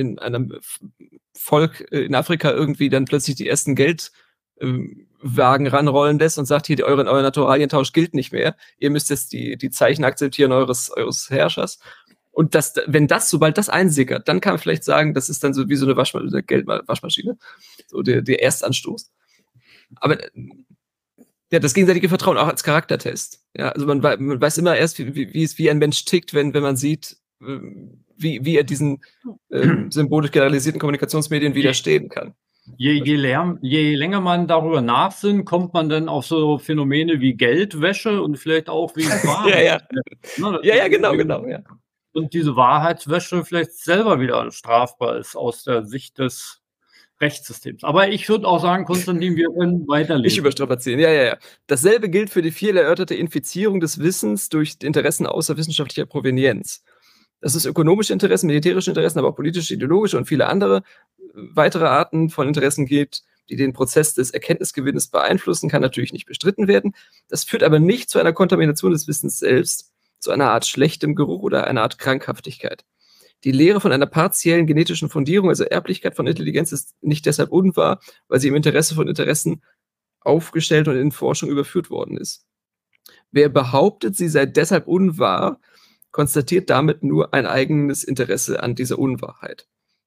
Volk in Afrika irgendwie dann plötzlich die ersten Geldwagen ranrollen lässt und sagt, hier, euer Naturalientausch gilt nicht mehr, ihr müsst jetzt die Zeichen akzeptieren eures Herrschers. Und sobald das einsickert, dann kann man vielleicht sagen, das ist dann so wie so eine Geldwaschmaschine. So der Erstanstoß. Aber das gegenseitige Vertrauen auch als Charaktertest. Ja, also man weiß immer erst, wie ein Mensch tickt, wenn man sieht, wie er diesen symbolisch generalisierten Kommunikationsmedien widerstehen kann. Je länger man darüber nachsinnt, kommt man dann auf so Phänomene wie Geldwäsche und vielleicht auch wie Wahrheit. Genau. Ja. Und diese Wahrheitswäsche vielleicht selber wieder strafbar ist aus der Sicht des Rechtssystems. Aber ich würde auch sagen, Konstantin, wir können weiterlesen. Nicht überstrapazieren, ja. Dasselbe gilt für die viel erörterte Infizierung des Wissens durch Interessen außerwissenschaftlicher Provenienz. Dass es ökonomische Interessen, militärische Interessen, aber auch politische, ideologische und viele andere weitere Arten von Interessen gibt, die den Prozess des Erkenntnisgewinnes beeinflussen, kann natürlich nicht bestritten werden. Das führt aber nicht zu einer Kontamination des Wissens selbst, zu einer Art schlechtem Geruch oder einer Art Krankhaftigkeit. Die Lehre von einer partiellen genetischen Fundierung, also Erblichkeit von Intelligenz, ist nicht deshalb unwahr, weil sie im Interesse von Interessen aufgestellt und in Forschung überführt worden ist. Wer behauptet, sie sei deshalb unwahr, konstatiert damit nur ein eigenes Interesse an dieser Unwahrheit.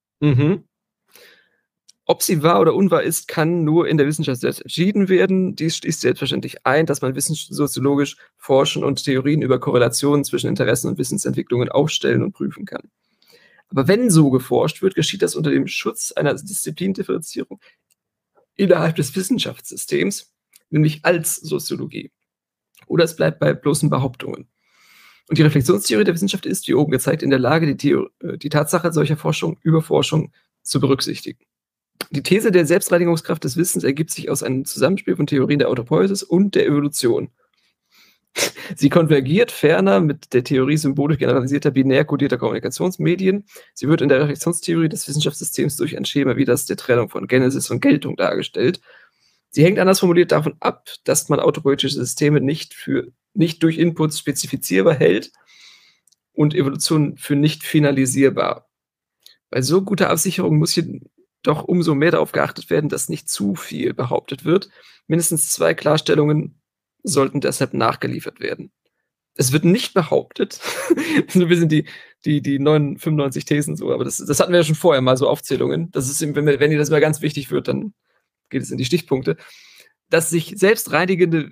Ob sie wahr oder unwahr ist, kann nur in der Wissenschaft selbst entschieden werden. Dies schließt selbstverständlich ein, dass man wissenssoziologisch forschen und Theorien über Korrelationen zwischen Interessen und Wissensentwicklungen aufstellen und prüfen kann. Aber wenn so geforscht wird, geschieht das unter dem Schutz einer Disziplindifferenzierung innerhalb des Wissenschaftssystems, nämlich als Soziologie. Oder es bleibt bei bloßen Behauptungen. Und die Reflexionstheorie der Wissenschaft ist, wie oben gezeigt, in der Lage, die Tatsache solcher Forschung über Forschung zu berücksichtigen. Die These der Selbstreinigungskraft des Wissens ergibt sich aus einem Zusammenspiel von Theorien der Autopoiesis und der Evolution. Sie konvergiert ferner mit der Theorie symbolisch generalisierter binär kodierter Kommunikationsmedien. Sie wird in der Reflexionstheorie des Wissenschaftssystems durch ein Schema wie das der Trennung von Genesis und Geltung dargestellt. Sie hängt anders formuliert davon ab, dass man autopoietische Systeme nicht durch Inputs spezifizierbar hält und Evolution für nicht finalisierbar. Bei so guter Absicherung muss doch umso mehr darauf geachtet werden, dass nicht zu viel behauptet wird. Mindestens 2 Klarstellungen sollten deshalb nachgeliefert werden. Es wird nicht behauptet, wir sind die 95 Thesen so, aber das hatten wir ja schon vorher mal, so Aufzählungen. Das ist, wenn dir das mal ganz wichtig wird, dann geht es in die Stichpunkte. Das sich selbstreinigende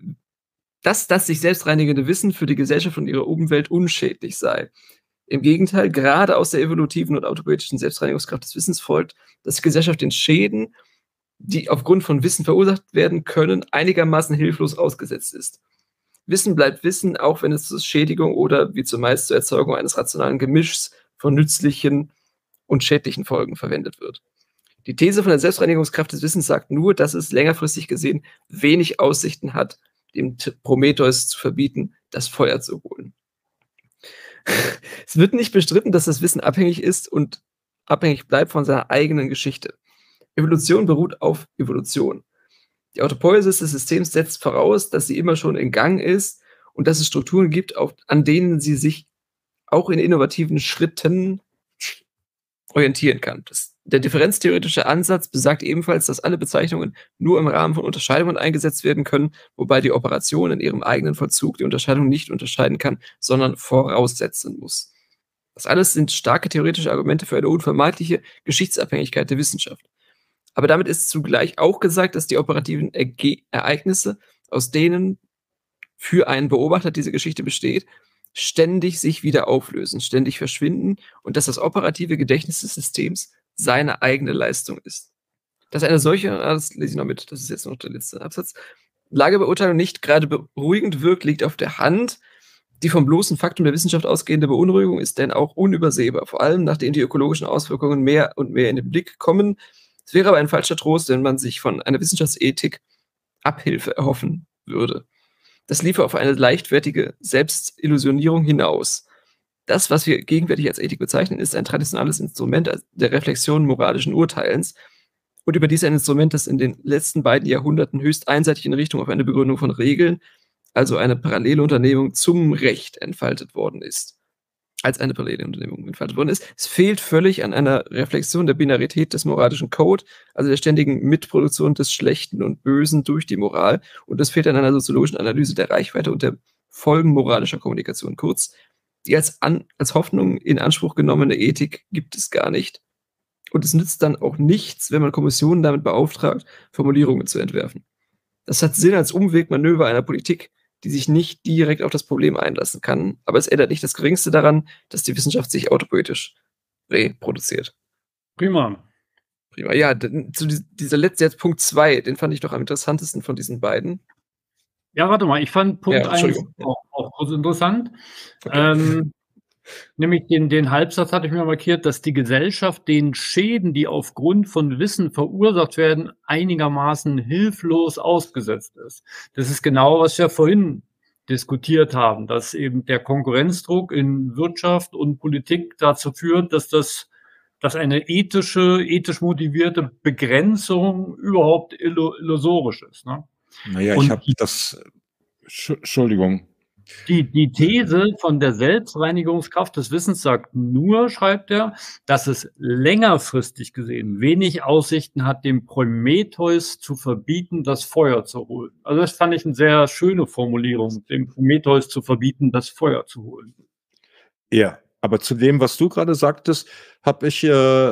Wissen für die Gesellschaft und ihre Umwelt unschädlich sei. Im Gegenteil, gerade aus der evolutiven und autopoetischen Selbstreinigungskraft des Wissens folgt, dass die Gesellschaft den Schäden, die aufgrund von Wissen verursacht werden können, einigermaßen hilflos ausgesetzt ist. Wissen bleibt Wissen, auch wenn es zur Schädigung oder wie zumeist zur Erzeugung eines rationalen Gemischs von nützlichen und schädlichen Folgen verwendet wird. Die These von der Selbstreinigungskraft des Wissens sagt nur, dass es längerfristig gesehen wenig Aussichten hat, dem Prometheus zu verbieten, das Feuer zu holen. Es wird nicht bestritten, dass das Wissen abhängig ist und abhängig bleibt von seiner eigenen Geschichte. Evolution beruht auf Evolution. Die Autopoiesis des Systems setzt voraus, dass sie immer schon in Gang ist und dass es Strukturen gibt, an denen sie sich auch in innovativen Schritten orientieren kann. Der differenztheoretische Ansatz besagt ebenfalls, dass alle Bezeichnungen nur im Rahmen von Unterscheidungen eingesetzt werden können, wobei die Operation in ihrem eigenen Vollzug die Unterscheidung nicht unterscheiden kann, sondern voraussetzen muss. Das alles sind starke theoretische Argumente für eine unvermeidliche Geschichtsabhängigkeit der Wissenschaft. Aber damit ist zugleich auch gesagt, dass die operativen Ereignisse, aus denen für einen Beobachter diese Geschichte besteht, ständig sich wieder auflösen, ständig verschwinden und dass das operative Gedächtnis des Systems seine eigene Leistung ist. Dass eine solche, das lese ich noch mit, das ist jetzt noch der letzte Absatz, Lagebeurteilung nicht gerade beruhigend wirkt, liegt auf der Hand. Die vom bloßen Faktum der Wissenschaft ausgehende Beunruhigung ist denn auch unübersehbar, vor allem nachdem die ökologischen Auswirkungen mehr und mehr in den Blick kommen. Es wäre aber ein falscher Trost, wenn man sich von einer Wissenschaftsethik Abhilfe erhoffen würde. Das liefe auf eine leichtfertige Selbstillusionierung hinaus. Das, was wir gegenwärtig als Ethik bezeichnen, ist ein traditionelles Instrument der Reflexion moralischen Urteilens und überdies ein Instrument, das in den letzten beiden Jahrhunderten höchst einseitig in Richtung auf eine Begründung von Regeln, also eine parallele Unternehmung zum Recht entfaltet worden ist. Es fehlt völlig an einer Reflexion der Binarität des moralischen Code, also der ständigen Mitproduktion des Schlechten und Bösen durch die Moral, und es fehlt an einer soziologischen Analyse der Reichweite und der Folgen moralischer Kommunikation. Kurz, die als Hoffnung in Anspruch genommene Ethik gibt es gar nicht. Und es nützt dann auch nichts, wenn man Kommissionen damit beauftragt, Formulierungen zu entwerfen. Das hat Sinn als Umwegmanöver einer Politik, die sich nicht direkt auf das Problem einlassen kann, aber es ändert nicht das Geringste daran, dass die Wissenschaft sich autopoetisch reproduziert. Prima. Ja, zu dieser letzte, jetzt Punkt 2, den fand ich doch am interessantesten von diesen beiden. Ja, warte mal, ich fand Punkt 1 auch kurz interessant. Okay. Nämlich den Halbsatz hatte ich mir markiert, dass die Gesellschaft den Schäden, die aufgrund von Wissen verursacht werden, einigermaßen hilflos ausgesetzt ist. Das ist genau, was wir vorhin diskutiert haben, dass eben der Konkurrenzdruck in Wirtschaft und Politik dazu führt, dass eine ethisch motivierte Begrenzung überhaupt illusorisch ist. Ne? Naja, ich habe das, Entschuldigung. Die These von der Selbstreinigungskraft des Wissens sagt nur, schreibt er, dass es längerfristig gesehen wenig Aussichten hat, dem Prometheus zu verbieten, das Feuer zu holen. Also das fand ich eine sehr schöne Formulierung, dem Prometheus zu verbieten, das Feuer zu holen. Ja, aber zu dem, was du gerade sagtest, habe ich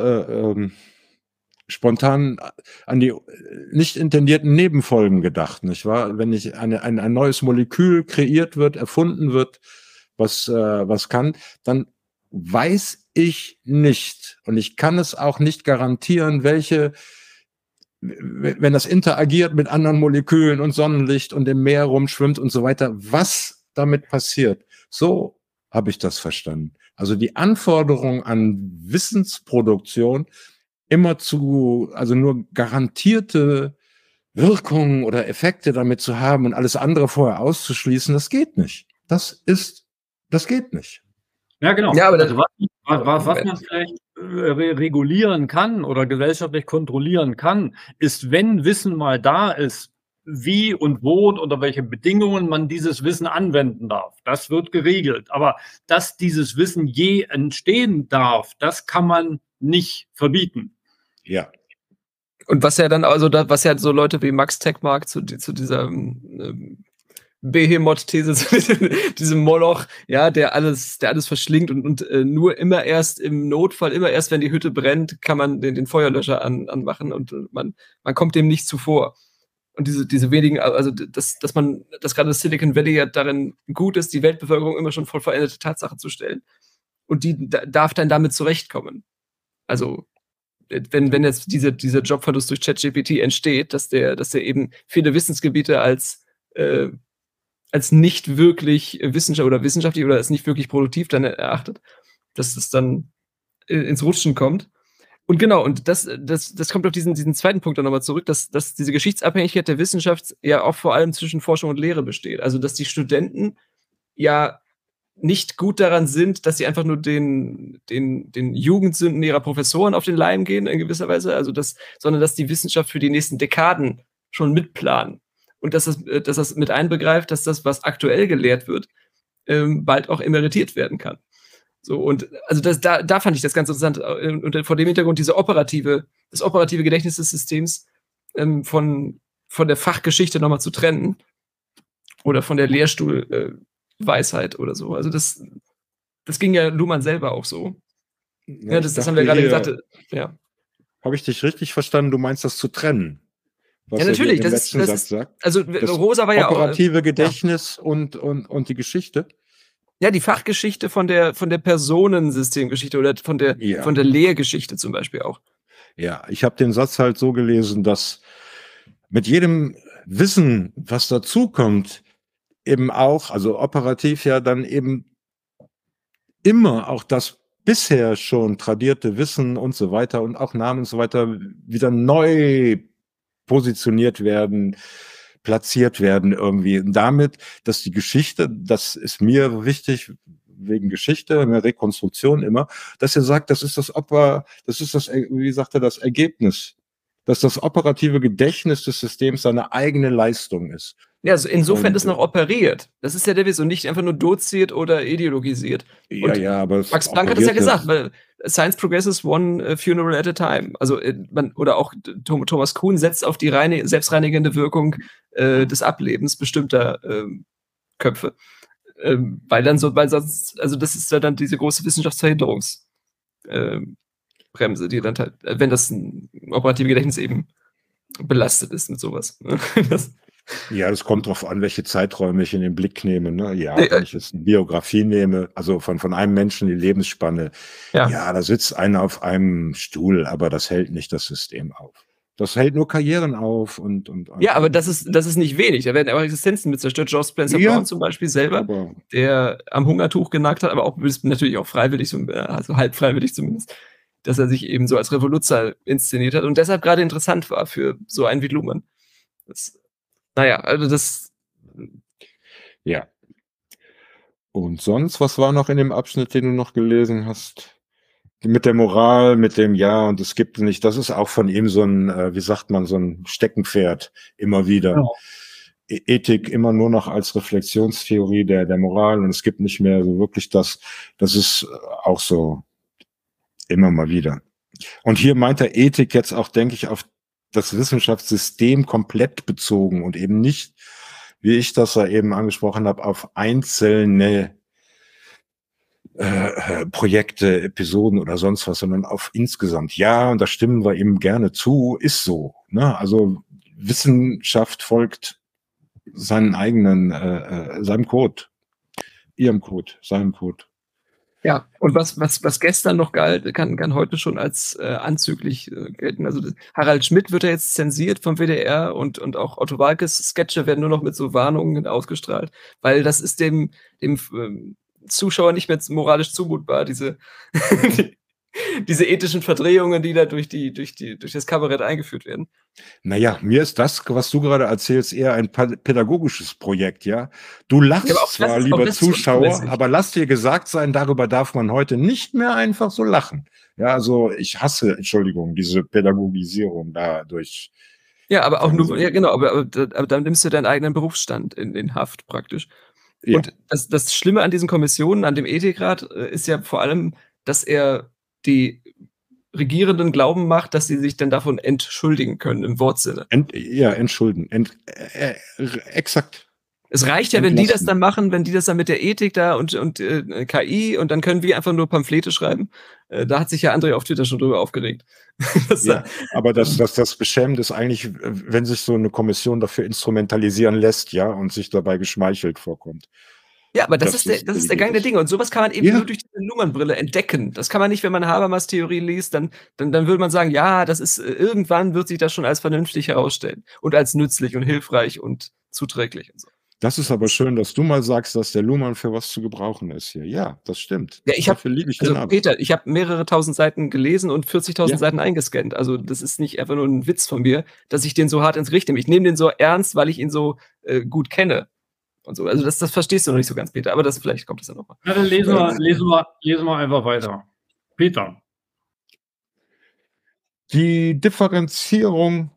spontan an die nicht intendierten Nebenfolgen gedacht, nicht wahr? Wenn nicht ein neues Molekül kreiert wird, erfunden wird, was kann, dann weiß ich nicht, und ich kann es auch nicht garantieren, wenn das interagiert mit anderen Molekülen und Sonnenlicht und im Meer rumschwimmt und so weiter, was damit passiert. So habe ich das verstanden. Also die Anforderung an Wissensproduktion also nur garantierte Wirkungen oder Effekte damit zu haben und alles andere vorher auszuschließen, das geht nicht. Das geht nicht. Ja, genau. Ja, aber also was man vielleicht regulieren kann oder gesellschaftlich kontrollieren kann, ist, wenn Wissen mal da ist, wie und wo und unter welchen Bedingungen man dieses Wissen anwenden darf. Das wird geregelt. Aber dass dieses Wissen je entstehen darf, das kann man nicht verbieten. Ja. Und was ja dann, also was ja so Leute wie Max Tegmark zu dieser Behemoth-These, diesem Moloch, ja, der alles verschlingt und nur immer erst im Notfall, immer erst, wenn die Hütte brennt, kann man den Feuerlöscher anmachen und man kommt dem nicht zuvor. Und diese wenigen, also dass gerade das Silicon Valley ja darin gut ist, die Weltbevölkerung immer schon vor veränderte Tatsachen zu stellen. Und die darf dann damit zurechtkommen. Also, wenn jetzt dieser Jobverlust durch ChatGPT entsteht, dass der eben viele Wissensgebiete als nicht wirklich wissenschaftlich oder als nicht wirklich produktiv dann erachtet, dass das dann ins Rutschen kommt. Und genau, und das kommt auf diesen zweiten Punkt dann nochmal zurück, dass diese Geschichtsabhängigkeit der Wissenschaft ja auch vor allem zwischen Forschung und Lehre besteht. Also, dass die Studenten ja nicht gut daran sind, dass sie einfach nur den Jugendsünden ihrer Professoren auf den Leim gehen, in gewisser Weise, also sondern dass die Wissenschaft für die nächsten Dekaden schon mitplanen. Und dass das mit einbegreift, dass das, was aktuell gelehrt wird, bald auch emeritiert werden kann. So, und also da fand ich das ganz interessant. Und vor dem Hintergrund das operative Gedächtnis des Systems von der Fachgeschichte nochmal zu trennen. Oder von der Lehrstuhlweisheit oder so. Also das ging ja Luhmann selber auch so. Ja, das haben wir gerade gesagt. Ja. Habe ich dich richtig verstanden? Du meinst das zu trennen? Was ja, natürlich. Das ist, also das Rosa war ja auch operative Gedächtnis und die Geschichte. Ja, die Fachgeschichte von der Personensystemgeschichte oder von der Lehrgeschichte zum Beispiel auch. Ja, ich habe den Satz halt so gelesen, dass mit jedem Wissen, was dazukommt, eben auch, also operativ ja dann eben immer auch das bisher schon tradierte Wissen und so weiter und auch Namen und so weiter wieder neu positioniert werden, platziert werden irgendwie. Und damit, dass die Geschichte, das ist mir wichtig, wegen Geschichte, in der Rekonstruktion immer, dass er sagt, das ist das wie sagt er, das Ergebnis, dass das operative Gedächtnis des Systems seine eigene Leistung ist. Ja, also insofern ist noch operiert. Das ist ja der Witz und nicht einfach nur doziert oder ideologisiert. Ja, aber Max Planck hat es ja gesagt, weil Science progresses one funeral at a time. Also oder auch Thomas Kuhn setzt auf die reine selbstreinigende Wirkung des Ablebens bestimmter Köpfe. Weil sonst, also das ist ja dann diese große Wissenschaftsverhinderungsbremse, die dann halt, wenn das ein operative Gedächtnis eben belastet ist mit sowas. Ja, das kommt drauf an, welche Zeiträume ich in den Blick nehme. Ne? Ja, wenn ich jetzt eine Biografie nehme, also von einem Menschen die Lebensspanne, ja, da sitzt einer auf einem Stuhl, aber das hält nicht das System auf. Das hält nur Karrieren auf und ja, aber das ist nicht wenig. Da werden auch Existenzen mit zerstört. George Spencer Brown zum Beispiel selber, der am Hungertuch genagt hat, aber auch natürlich auch freiwillig, also halb freiwillig zumindest, dass er sich eben so als Revoluzer inszeniert hat und deshalb gerade interessant war für so einen wie Luhmann. Naja, also das. Ja. Und sonst, was war noch in dem Abschnitt, den du noch gelesen hast? Mit der Moral, mit dem und es gibt nicht, das ist auch von ihm so ein, wie sagt man, so ein Steckenpferd immer wieder. Ja. Ethik immer nur noch als Reflexionstheorie der Moral und es gibt nicht mehr so wirklich das ist auch so immer mal wieder. Und hier meint er Ethik jetzt auch, denke ich, auf das Wissenschaftssystem komplett bezogen und eben nicht, wie ich das ja eben angesprochen habe, auf einzelne Projekte, Episoden oder sonst was, sondern auf insgesamt. Ja, und da stimmen wir ihm gerne zu, ist so. Ne? Also Wissenschaft folgt seinen eigenen, seinem Code, seinem Code. Ja, und was gestern noch galt, kann heute schon als anzüglich gelten. Also Harald Schmidt wird ja jetzt zensiert vom WDR und auch Otto Walkes Sketche werden nur noch mit so Warnungen ausgestrahlt, weil das ist dem Zuschauer nicht mehr moralisch zumutbar, diese ethischen Verdrehungen, die da durch das Kabarett eingeführt werden. Naja, mir ist das, was du gerade erzählst, eher ein pädagogisches Projekt, ja. Du lachst zwar, lieber Zuschauer, aber lass dir gesagt sein, darüber darf man heute nicht mehr einfach so lachen. Ja, also ich hasse, Entschuldigung, diese Pädagogisierung dadurch. Ja, aber auch nur, ja genau, aber dann nimmst du deinen eigenen Berufsstand in Haft praktisch. Ja. Und das Schlimme an diesen Kommissionen, an dem Ethikrat, ist ja vor allem, dass er die Regierenden glauben macht, dass sie sich dann davon entschuldigen können, im Wortsinne. Entschulden. Exakt. Es reicht ja, wenn die das dann machen, wenn die das dann mit der Ethik da und KI und dann können wir einfach nur Pamphlete schreiben. Da hat sich ja André auf Twitter schon drüber aufgeregt. Ja, aber das Beschämende ist eigentlich, wenn sich so eine Kommission dafür instrumentalisieren lässt, ja, und sich dabei geschmeichelt vorkommt. Ja, aber das ist der Gang der Dinge. Und sowas kann man eben nur durch diese Luhmann-Brille entdecken. Das kann man nicht, wenn man Habermas Theorie liest, dann würde man sagen, ja, das ist, irgendwann wird sich das schon als vernünftig herausstellen. Und als nützlich und hilfreich und zuträglich und so. Das ist aber schön, dass du mal sagst, dass der Luhmann für was zu gebrauchen ist hier. Ja, das stimmt. Ja, Dafür liebe ich den ab. Peter, ich habe mehrere tausend Seiten gelesen und 40.000 Seiten eingescannt. Also das ist nicht einfach nur ein Witz von mir, dass ich den so hart ins Gericht nehme. Ich nehme den so ernst, weil ich ihn so gut kenne. Und so. Also das verstehst du noch nicht so ganz, Peter. Aber vielleicht kommt es ja nochmal. Ja, dann lesen wir einfach weiter. Peter. Die Differenzierung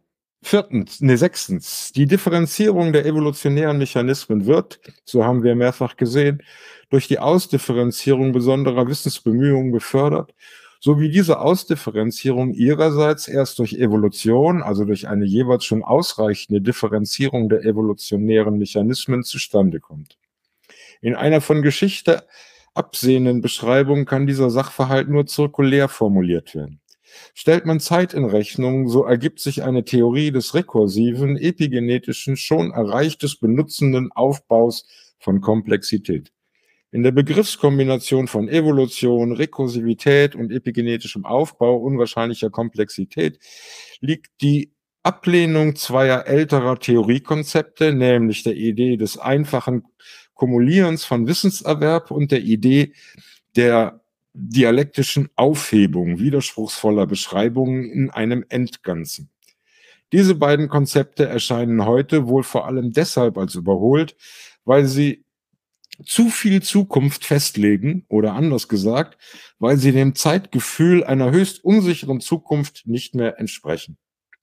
sechstens. Die Differenzierung der evolutionären Mechanismen wird, so haben wir mehrfach gesehen, durch die Ausdifferenzierung besonderer Wissensbemühungen befördert, sowie diese Ausdifferenzierung ihrerseits erst durch Evolution, also durch eine jeweils schon ausreichende Differenzierung der evolutionären Mechanismen zustande kommt. In einer von Geschichte absehenden Beschreibung kann dieser Sachverhalt nur zirkulär formuliert werden. Stellt man Zeit in Rechnung, so ergibt sich eine Theorie des rekursiven, epigenetischen, schon erreichtes benutzenden Aufbaus von Komplexität. In der Begriffskombination von Evolution, Rekursivität und epigenetischem Aufbau unwahrscheinlicher Komplexität liegt die Ablehnung zweier älterer Theoriekonzepte, nämlich der Idee des einfachen Kumulierens von Wissenserwerb und der Idee der dialektischen Aufhebung widerspruchsvoller Beschreibungen in einem Endganzen. Diese beiden Konzepte erscheinen heute wohl vor allem deshalb als überholt, weil sie zu viel Zukunft festlegen oder anders gesagt, weil sie dem Zeitgefühl einer höchst unsicheren Zukunft nicht mehr entsprechen.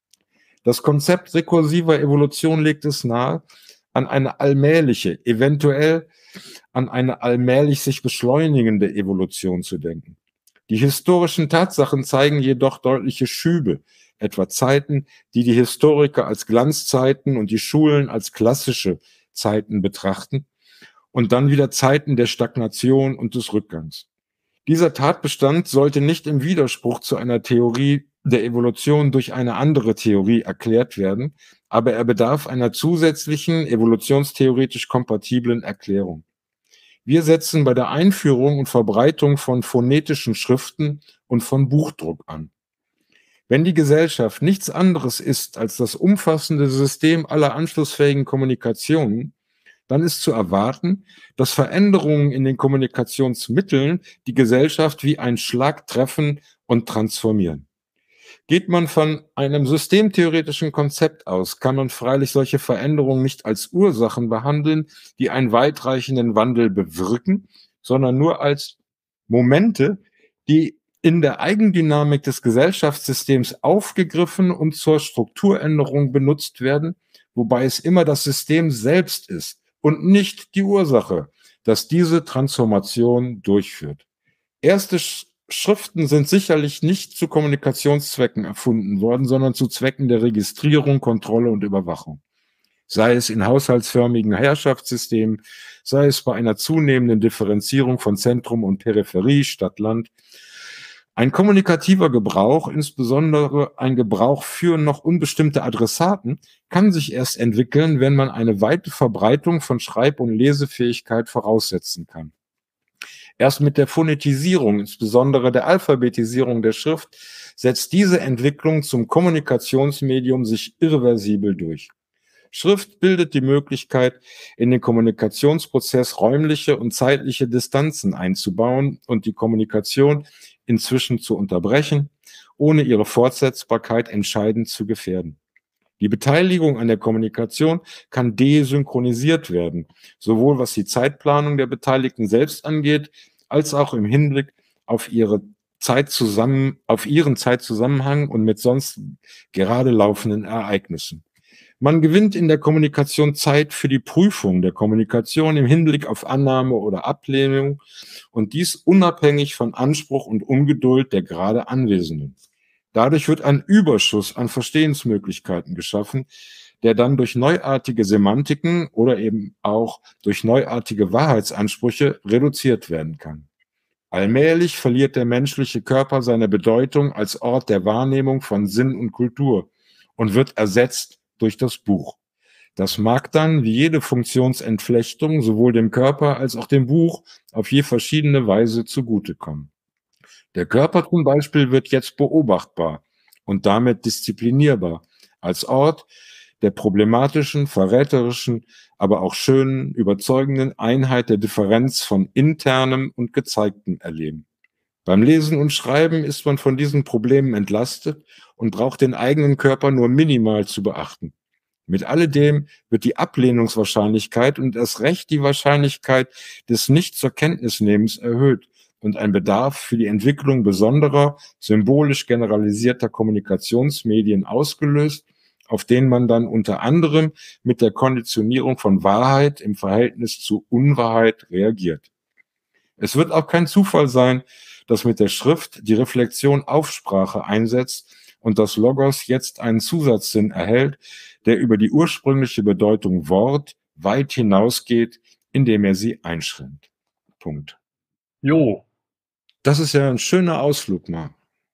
Das Konzept rekursiver Evolution legt es nahe, an eine allmähliche, eventuell an eine allmählich sich beschleunigende Evolution zu denken. Die historischen Tatsachen zeigen jedoch deutliche Schübe, etwa Zeiten, die die Historiker als Glanzzeiten und die Schulen als klassische Zeiten betrachten, und dann wieder Zeiten der Stagnation und des Rückgangs. Dieser Tatbestand sollte nicht im Widerspruch zu einer Theorie der Evolution durch eine andere Theorie erklärt werden, aber er bedarf einer zusätzlichen, evolutionstheoretisch kompatiblen Erklärung. Wir setzen bei der Einführung und Verbreitung von phonetischen Schriften und von Buchdruck an. Wenn die Gesellschaft nichts anderes ist als das umfassende System aller anschlussfähigen Kommunikationen, dann ist zu erwarten, dass Veränderungen in den Kommunikationsmitteln die Gesellschaft wie ein Schlag treffen und transformieren. Geht man von einem systemtheoretischen Konzept aus, kann man freilich solche Veränderungen nicht als Ursachen behandeln, die einen weitreichenden Wandel bewirken, sondern nur als Momente, die in der Eigendynamik des Gesellschaftssystems aufgegriffen und zur Strukturänderung benutzt werden, wobei es immer das System selbst ist und nicht die Ursache, dass diese Transformation durchführt. Erste Schriften sind sicherlich nicht zu Kommunikationszwecken erfunden worden, sondern zu Zwecken der Registrierung, Kontrolle und Überwachung. Sei es in haushaltsförmigen Herrschaftssystemen, sei es bei einer zunehmenden Differenzierung von Zentrum und Peripherie, Stadt-Land. Ein kommunikativer Gebrauch, insbesondere ein Gebrauch für noch unbestimmte Adressaten, kann sich erst entwickeln, wenn man eine weite Verbreitung von Schreib- und Lesefähigkeit voraussetzen kann. Erst mit der Phonetisierung, insbesondere der Alphabetisierung der Schrift, setzt diese Entwicklung zum Kommunikationsmedium sich irreversibel durch. Schrift bildet die Möglichkeit, in den Kommunikationsprozess räumliche und zeitliche Distanzen einzubauen und die Kommunikation inzwischen zu unterbrechen, ohne ihre Fortsetzbarkeit entscheidend zu gefährden. Die Beteiligung an der Kommunikation kann desynchronisiert werden, sowohl was die Zeitplanung der Beteiligten selbst angeht, als auch im Hinblick auf ihren Zeitzusammenhang und mit sonst gerade laufenden Ereignissen. Man gewinnt in der Kommunikation Zeit für die Prüfung der Kommunikation im Hinblick auf Annahme oder Ablehnung und dies unabhängig von Anspruch und Ungeduld der gerade Anwesenden. Dadurch wird ein Überschuss an Verstehensmöglichkeiten geschaffen, der dann durch neuartige Semantiken oder eben auch durch neuartige Wahrheitsansprüche reduziert werden kann. Allmählich verliert der menschliche Körper seine Bedeutung als Ort der Wahrnehmung von Sinn und Kultur und wird ersetzt durch das Buch. Das mag dann, wie jede Funktionsentflechtung, sowohl dem Körper als auch dem Buch auf je verschiedene Weise zugutekommen. Der Körper zum Beispiel wird jetzt beobachtbar und damit disziplinierbar als Ort der problematischen, verräterischen, aber auch schönen, überzeugenden Einheit der Differenz von internem und gezeigtem Erleben. Beim Lesen und Schreiben ist man von diesen Problemen entlastet und braucht den eigenen Körper nur minimal zu beachten. Mit alledem wird die Ablehnungswahrscheinlichkeit und erst recht die Wahrscheinlichkeit des Nicht-zur-Kenntnisnehmens erhöht und ein Bedarf für die Entwicklung besonderer, symbolisch generalisierter Kommunikationsmedien ausgelöst, auf denen man dann unter anderem mit der Konditionierung von Wahrheit im Verhältnis zu Unwahrheit reagiert. Es wird auch kein Zufall sein, dass mit der Schrift die Reflexion auf Sprache einsetzt und das Logos jetzt einen Zusatzsinn erhält, der über die ursprüngliche Bedeutung Wort weit hinausgeht, indem er sie einschränkt. Punkt. Jo. Das ist ja ein schöner Ausflug mal.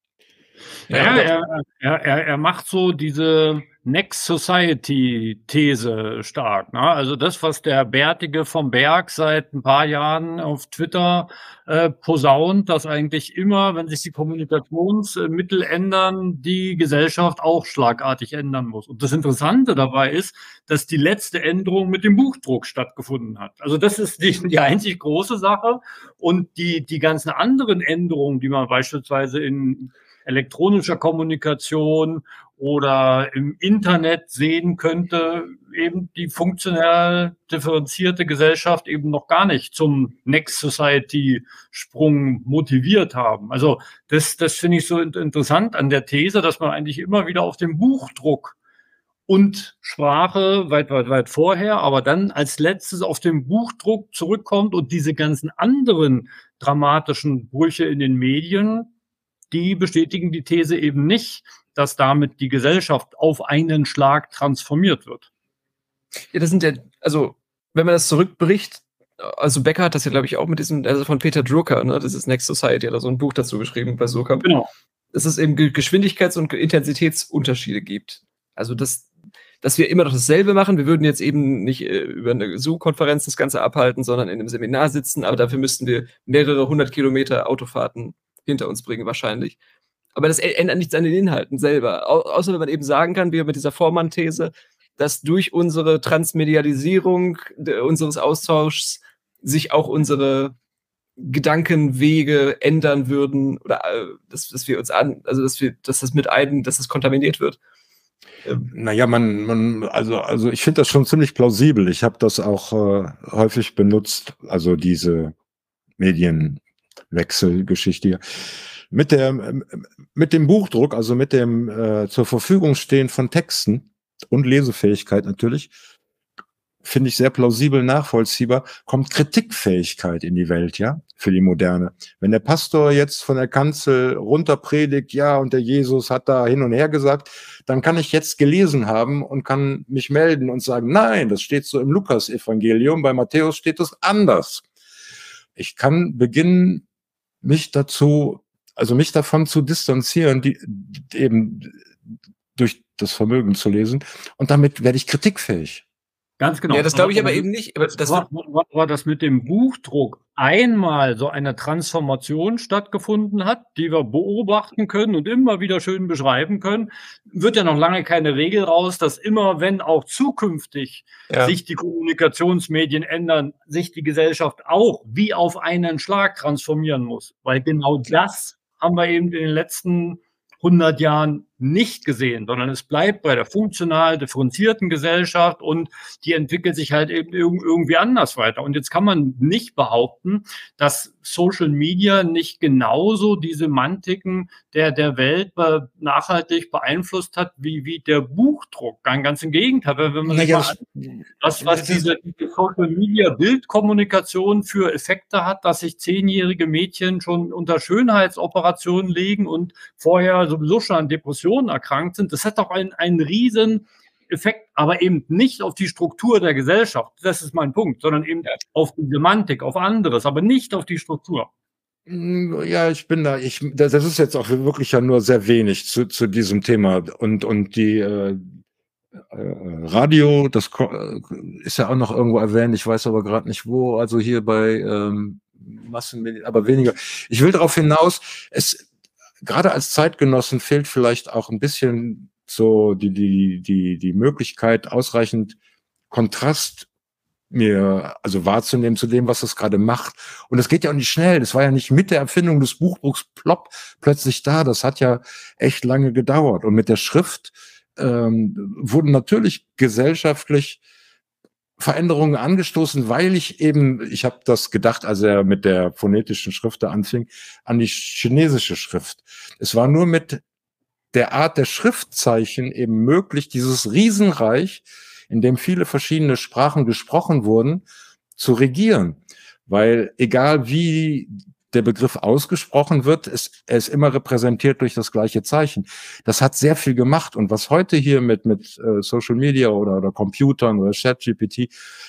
Ja, er macht so diese Next Society-These stark. Ne? Also das, was der Bärtige vom Berg seit ein paar Jahren auf Twitter posaunt, dass eigentlich immer, wenn sich die Kommunikationsmittel ändern, die Gesellschaft auch schlagartig ändern muss. Und das Interessante dabei ist, dass die letzte Änderung mit dem Buchdruck stattgefunden hat. Also das ist die einzig große Sache. Und die ganzen anderen Änderungen, die man beispielsweise in elektronischer Kommunikation oder im Internet sehen könnte, eben die funktional differenzierte Gesellschaft eben noch gar nicht zum Next Society Sprung motiviert haben. Also das finde ich so interessant an der These, dass man eigentlich immer wieder auf den Buchdruck und Sprache weit vorher, aber dann als letztes auf den Buchdruck zurückkommt und diese ganzen anderen dramatischen Brüche in den Medien, die bestätigen die These eben nicht, dass damit die Gesellschaft auf einen Schlag transformiert wird. Ja, das sind ja, also, wenn man das zurückbricht, also Becker hat das ja, glaube ich, auch mit diesem, also von Peter Drucker, ne, das ist Next Society, hat er so ein Buch dazu geschrieben bei Surkamp. Genau. Dass es eben Geschwindigkeits- und Intensitätsunterschiede gibt. Also, dass wir immer noch dasselbe machen. Wir würden jetzt eben nicht über eine Zoom-Konferenz das Ganze abhalten, sondern in einem Seminar sitzen, aber dafür müssten wir mehrere 100 Kilometer Autofahrten hinter uns bringen, wahrscheinlich. Aber das ändert nichts an den Inhalten selber. Außer wenn man eben sagen kann, wie mit dieser Vormann-These, dass durch unsere Transmedialisierung unseres Austauschs sich auch unsere Gedankenwege ändern würden oder dass wir uns dass das kontaminiert wird. Naja, also ich finde das schon ziemlich plausibel. Ich habe das auch häufig benutzt, also diese Medienwechselgeschichte. Mit dem Buchdruck, also mit dem zur Verfügung stehen von Texten und Lesefähigkeit natürlich, finde ich sehr plausibel nachvollziehbar, kommt Kritikfähigkeit in die Welt, ja, für die Moderne. Wenn der Pastor jetzt von der Kanzel runterpredigt, ja, und der Jesus hat da hin und her gesagt, dann kann ich jetzt gelesen haben und kann mich melden und sagen, nein, das steht so im Lukas-Evangelium, bei Matthäus steht es anders. Ich kann beginnen, mich davon zu distanzieren, eben durch das Vermögen zu lesen, und damit werde ich kritikfähig. Ganz genau. Ja, das glaube ich aber eben nicht. Aber das war das mit dem Buchdruck einmal so eine Transformation stattgefunden hat, die wir beobachten können und immer wieder schön beschreiben können, wird ja noch lange keine Regel raus, dass immer, wenn auch zukünftig sich die Kommunikationsmedien ändern, sich die Gesellschaft auch wie auf einen Schlag transformieren muss. Weil genau das haben wir eben in den letzten 100 Jahren nicht gesehen, sondern es bleibt bei der funktional differenzierten Gesellschaft und die entwickelt sich halt eben irgendwie anders weiter. Und jetzt kann man nicht behaupten, dass Social Media nicht genauso die Semantiken der Welt nachhaltig beeinflusst hat, wie der Buchdruck. Ganz im Gegenteil. Wenn man sich mal was diese Social-Media-Bildkommunikation für Effekte hat, dass sich 10-jährige Mädchen schon unter Schönheitsoperationen legen und vorher sowieso schon an Depressionen erkrankt sind, das hat doch einen riesen Effekt, aber eben nicht auf die Struktur der Gesellschaft. Das ist mein Punkt, sondern eben auf die Semantik, auf anderes, aber nicht auf die Struktur. Ja, das ist jetzt auch wirklich ja nur sehr wenig zu diesem Thema und die Radio, das ist ja auch noch irgendwo erwähnt, ich weiß aber gerade nicht wo, also hier bei Massenmedien, aber weniger. Ich will darauf hinaus, gerade als Zeitgenossen fehlt vielleicht auch ein bisschen so die Möglichkeit, ausreichend Kontrast also wahrzunehmen zu dem, was es gerade macht. Und das geht ja auch nicht schnell. Das war ja nicht mit der Erfindung des Buchdrucks plopp plötzlich da. Das hat ja echt lange gedauert. Und mit der Schrift wurden natürlich gesellschaftlich Veränderungen angestoßen, weil ich habe das gedacht, als er mit der phonetischen Schrift da anfing, an die chinesische Schrift. Es war nur mit der Art der Schriftzeichen eben möglich, dieses Riesenreich, in dem viele verschiedene Sprachen gesprochen wurden, zu regieren. Weil egal wie der Begriff ausgesprochen wird, er ist immer repräsentiert durch das gleiche Zeichen. Das hat sehr viel gemacht. Und was heute hier mit Social Media oder Computern oder ChatGPT,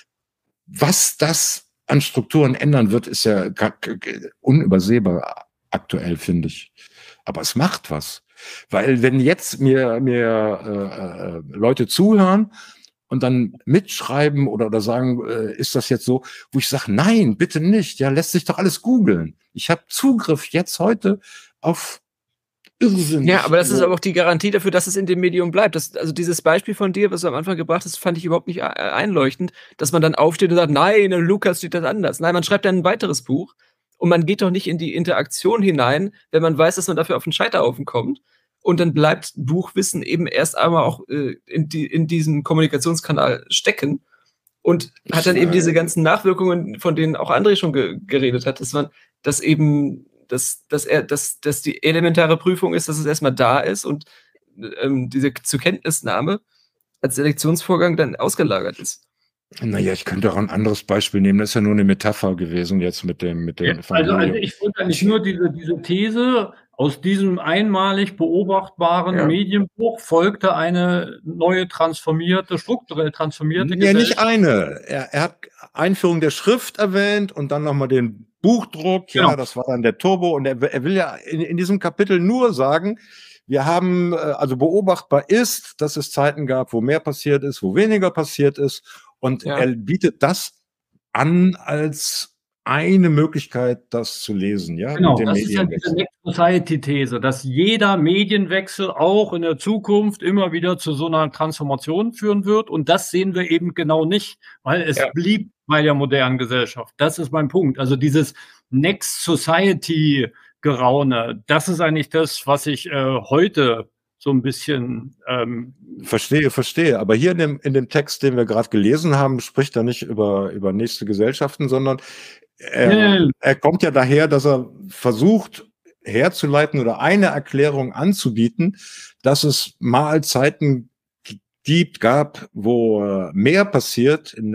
was das an Strukturen ändern wird, ist ja unübersehbar aktuell, finde ich. Aber es macht was. Weil wenn jetzt mir Leute zuhören und dann mitschreiben oder sagen, ist das jetzt so, wo ich sage, nein, bitte nicht, ja, lässt sich doch alles googeln. Ich habe Zugriff jetzt heute auf Irrsinn. Ja, aber das ist aber auch die Garantie dafür, dass es in dem Medium bleibt. Also dieses Beispiel von dir, was du am Anfang gebracht hast, fand ich überhaupt nicht einleuchtend, dass man dann aufsteht und sagt, nein, Lukas sieht das anders. Nein, man schreibt dann ein weiteres Buch und man geht doch nicht in die Interaktion hinein, wenn man weiß, dass man dafür auf den Scheiterhaufen kommt. Und dann bleibt Buchwissen eben erst einmal auch in diesem Kommunikationskanal stecken und hat dann eben diese ganzen Nachwirkungen, von denen auch André schon geredet hat, dass die elementare Prüfung ist, dass es erstmal da ist und diese Zukenntnisnahme als Selektionsvorgang dann ausgelagert ist. Naja, ich könnte auch ein anderes Beispiel nehmen. Das ist ja nur eine Metapher gewesen jetzt mit dem also ich wollte eigentlich nur diese These, aus diesem einmalig beobachtbaren Medienbruch folgte eine neue strukturell transformierte Gesellschaft. Ja, nicht eine. Er hat Einführung der Schrift erwähnt und dann nochmal den Buchdruck. Ja, genau. Das war dann der Turbo. Und er will ja in diesem Kapitel nur sagen, wir haben, also beobachtbar ist, dass es Zeiten gab, wo mehr passiert ist, wo weniger passiert ist. Und er bietet das an als eine Möglichkeit, das zu lesen. Ja, genau, das ist ja diese Next Society-These, dass jeder Medienwechsel auch in der Zukunft immer wieder zu so einer Transformation führen wird. Und das sehen wir eben genau nicht, weil es blieb bei der modernen Gesellschaft. Das ist mein Punkt. Also dieses Next Society-Geraune, das ist eigentlich das, was ich heute so ein bisschen Verstehe. Aber hier in dem Text, den wir gerade gelesen haben, spricht er nicht über nächste Gesellschaften, sondern er kommt ja daher, dass er versucht herzuleiten oder eine Erklärung anzubieten, dass es mal Zeiten gab, wo mehr passiert in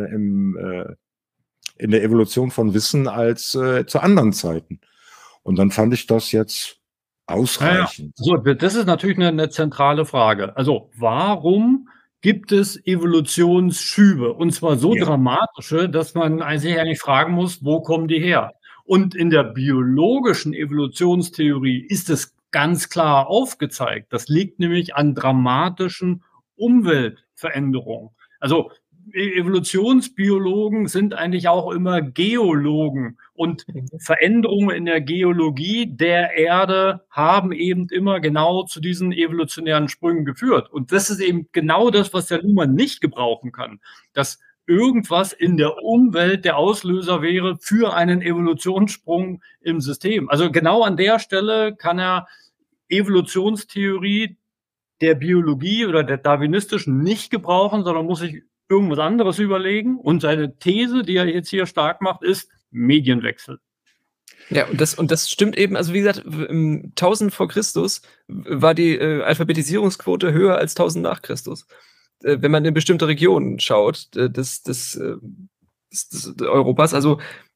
der Evolution von Wissen als zu anderen Zeiten. Und dann fand ich das jetzt ausreichend. Ja. So, das ist natürlich eine zentrale Frage. Also warum gibt es Evolutionsschübe? Und zwar so dramatische, dass man sich eigentlich fragen muss, wo kommen die her? Und in der biologischen Evolutionstheorie ist es ganz klar aufgezeigt. Das liegt nämlich an dramatischen Umweltveränderungen. Also Evolutionsbiologen sind eigentlich auch immer Geologen und Veränderungen in der Geologie der Erde haben eben immer genau zu diesen evolutionären Sprüngen geführt. Und das ist eben genau das, was der Luhmann nicht gebrauchen kann, dass irgendwas in der Umwelt der Auslöser wäre für einen Evolutionssprung im System. Also genau an der Stelle kann er Evolutionstheorie der Biologie oder der darwinistischen nicht gebrauchen, sondern muss sich irgendwas anderes überlegen. Und seine These, die er jetzt hier stark macht, ist Medienwechsel. Ja, und das stimmt eben. Also wie gesagt, 1000 vor Christus war die Alphabetisierungsquote höher als 1000 nach Christus. wenn man in bestimmte Regionen schaut, des Europas, also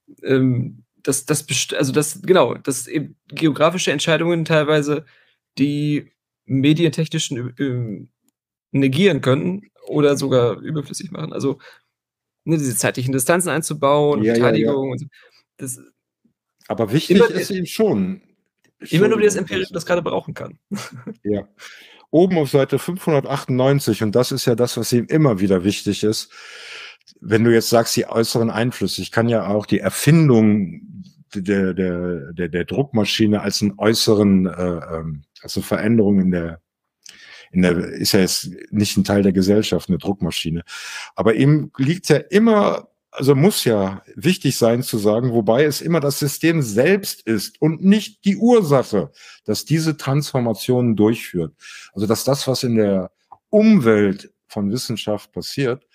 dass eben geografische Entscheidungen teilweise die medientechnischen negieren könnten oder sogar überflüssig machen. Also diese zeitlichen Distanzen einzubauen, Beteiligung und so. Das, aber wichtig ist ihm schon. Immer nur, wie das Imperium das gerade brauchen kann. Ja. Oben auf Seite 598, und das ist ja das, was ihm immer wieder wichtig ist, wenn du jetzt sagst, die äußeren Einflüsse, ich kann ja auch die Erfindung der Druckmaschine als einen äußeren, also Veränderung ist ja jetzt nicht ein Teil der Gesellschaft, eine Druckmaschine. Aber ihm liegt ja immer, also muss ja wichtig sein zu sagen, wobei es immer das System selbst ist und nicht die Ursache, dass diese Transformationen durchführt. Also dass das, was in der Umwelt von Wissenschaft passiert,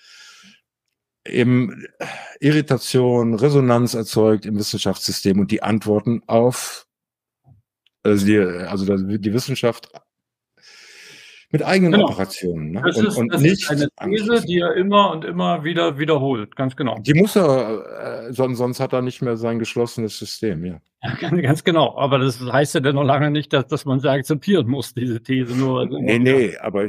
eben Irritation, Resonanz erzeugt im Wissenschaftssystem und die Antworten auf, die Wissenschaft mit eigenen Operationen. Ne? Das ist eine These, die er immer und immer wieder wiederholt, ganz genau. Die muss er, sonst hat er nicht mehr sein geschlossenes System, ja. Ja, ganz genau. Aber das heißt ja dann noch lange nicht, dass man sie akzeptieren muss, diese These. Nur nee, aber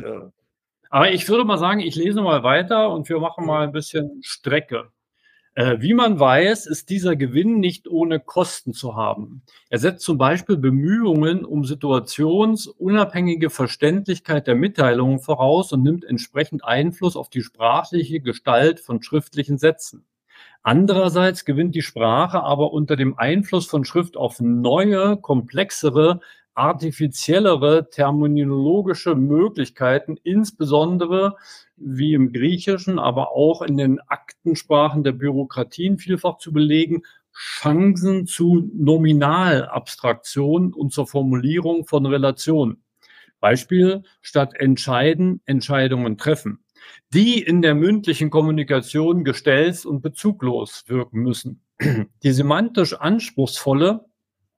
aber ich würde mal sagen, ich lese mal weiter und wir machen mal ein bisschen Strecke. Wie man weiß, ist dieser Gewinn nicht ohne Kosten zu haben. Er setzt zum Beispiel Bemühungen um situationsunabhängige Verständlichkeit der Mitteilungen voraus und nimmt entsprechend Einfluss auf die sprachliche Gestalt von schriftlichen Sätzen. Andererseits gewinnt die Sprache aber unter dem Einfluss von Schrift auf neue, komplexere, artifiziellere terminologische Möglichkeiten, insbesondere wie im Griechischen, aber auch in den Aktensprachen der Bürokratien vielfach zu belegen, Chancen zu Nominalabstraktion und zur Formulierung von Relationen. Beispiel: statt entscheiden, Entscheidungen treffen, die in der mündlichen Kommunikation gestells- und bezuglos wirken müssen. Die semantisch anspruchsvolle,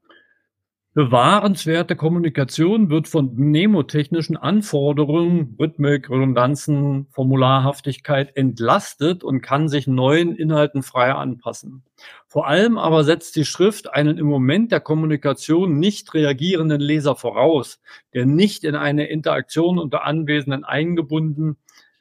bewahrenswerte Kommunikation wird von mnemotechnischen Anforderungen, Rhythmik, Redundanzen, Formularhaftigkeit entlastet und kann sich neuen Inhalten frei anpassen. Vor allem aber setzt die Schrift einen im Moment der Kommunikation nicht reagierenden Leser voraus, der nicht in eine Interaktion unter Anwesenden eingebunden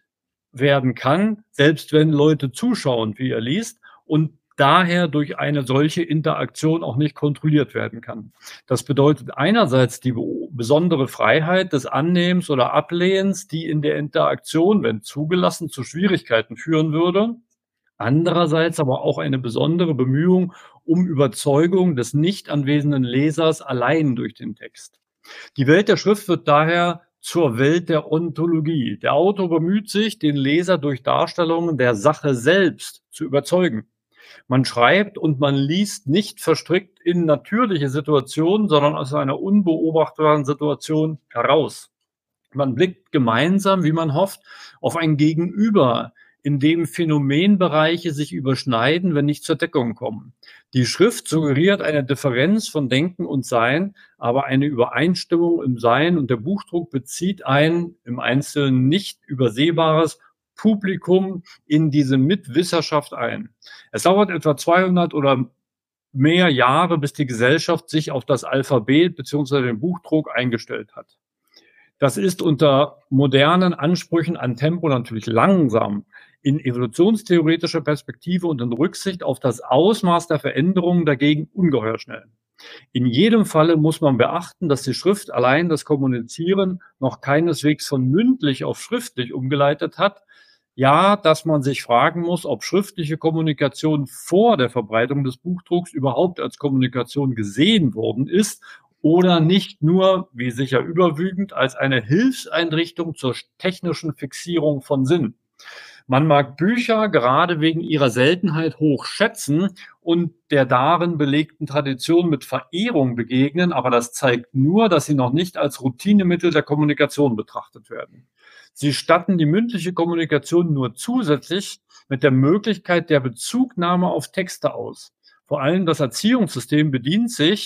werden kann, selbst wenn Leute zuschauen, wie er liest, und daher durch eine solche Interaktion auch nicht kontrolliert werden kann. Das bedeutet einerseits die besondere Freiheit des Annehmens oder Ablehnens, die in der Interaktion, wenn zugelassen, zu Schwierigkeiten führen würde. Andererseits aber auch eine besondere Bemühung um Überzeugung des nicht anwesenden Lesers allein durch den Text. Die Welt der Schrift wird daher zur Welt der Ontologie. Der Autor bemüht sich, den Leser durch Darstellungen der Sache selbst zu überzeugen. Man schreibt und man liest nicht verstrickt in natürliche Situationen, sondern aus einer unbeobachtbaren Situation heraus. Man blickt gemeinsam, wie man hofft, auf ein Gegenüber, in dem Phänomenbereiche sich überschneiden, wenn nicht zur Deckung kommen. Die Schrift suggeriert eine Differenz von Denken und Sein, aber eine Übereinstimmung im Sein, und der Buchdruck bezieht ein im Einzelnen nicht übersehbares Publikum in diese Mitwisserschaft ein. Es dauert etwa 200 oder mehr Jahre, bis die Gesellschaft sich auf das Alphabet bzw. den Buchdruck eingestellt hat. Das ist unter modernen Ansprüchen an Tempo natürlich langsam. In evolutionstheoretischer Perspektive und in Rücksicht auf das Ausmaß der Veränderungen dagegen ungeheuer schnell. In jedem Falle muss man beachten, dass die Schrift allein das Kommunizieren noch keineswegs von mündlich auf schriftlich umgeleitet hat. Ja, dass man sich fragen muss, ob schriftliche Kommunikation vor der Verbreitung des Buchdrucks überhaupt als Kommunikation gesehen worden ist oder nicht nur, wie sicher überwiegend, als eine Hilfseinrichtung zur technischen Fixierung von Sinn. Man mag Bücher gerade wegen ihrer Seltenheit hoch schätzen und der darin belegten Tradition mit Verehrung begegnen, aber das zeigt nur, dass sie noch nicht als Routinemittel der Kommunikation betrachtet werden. Sie statten die mündliche Kommunikation nur zusätzlich mit der Möglichkeit der Bezugnahme auf Texte aus. Vor allem das Erziehungssystem bedient sich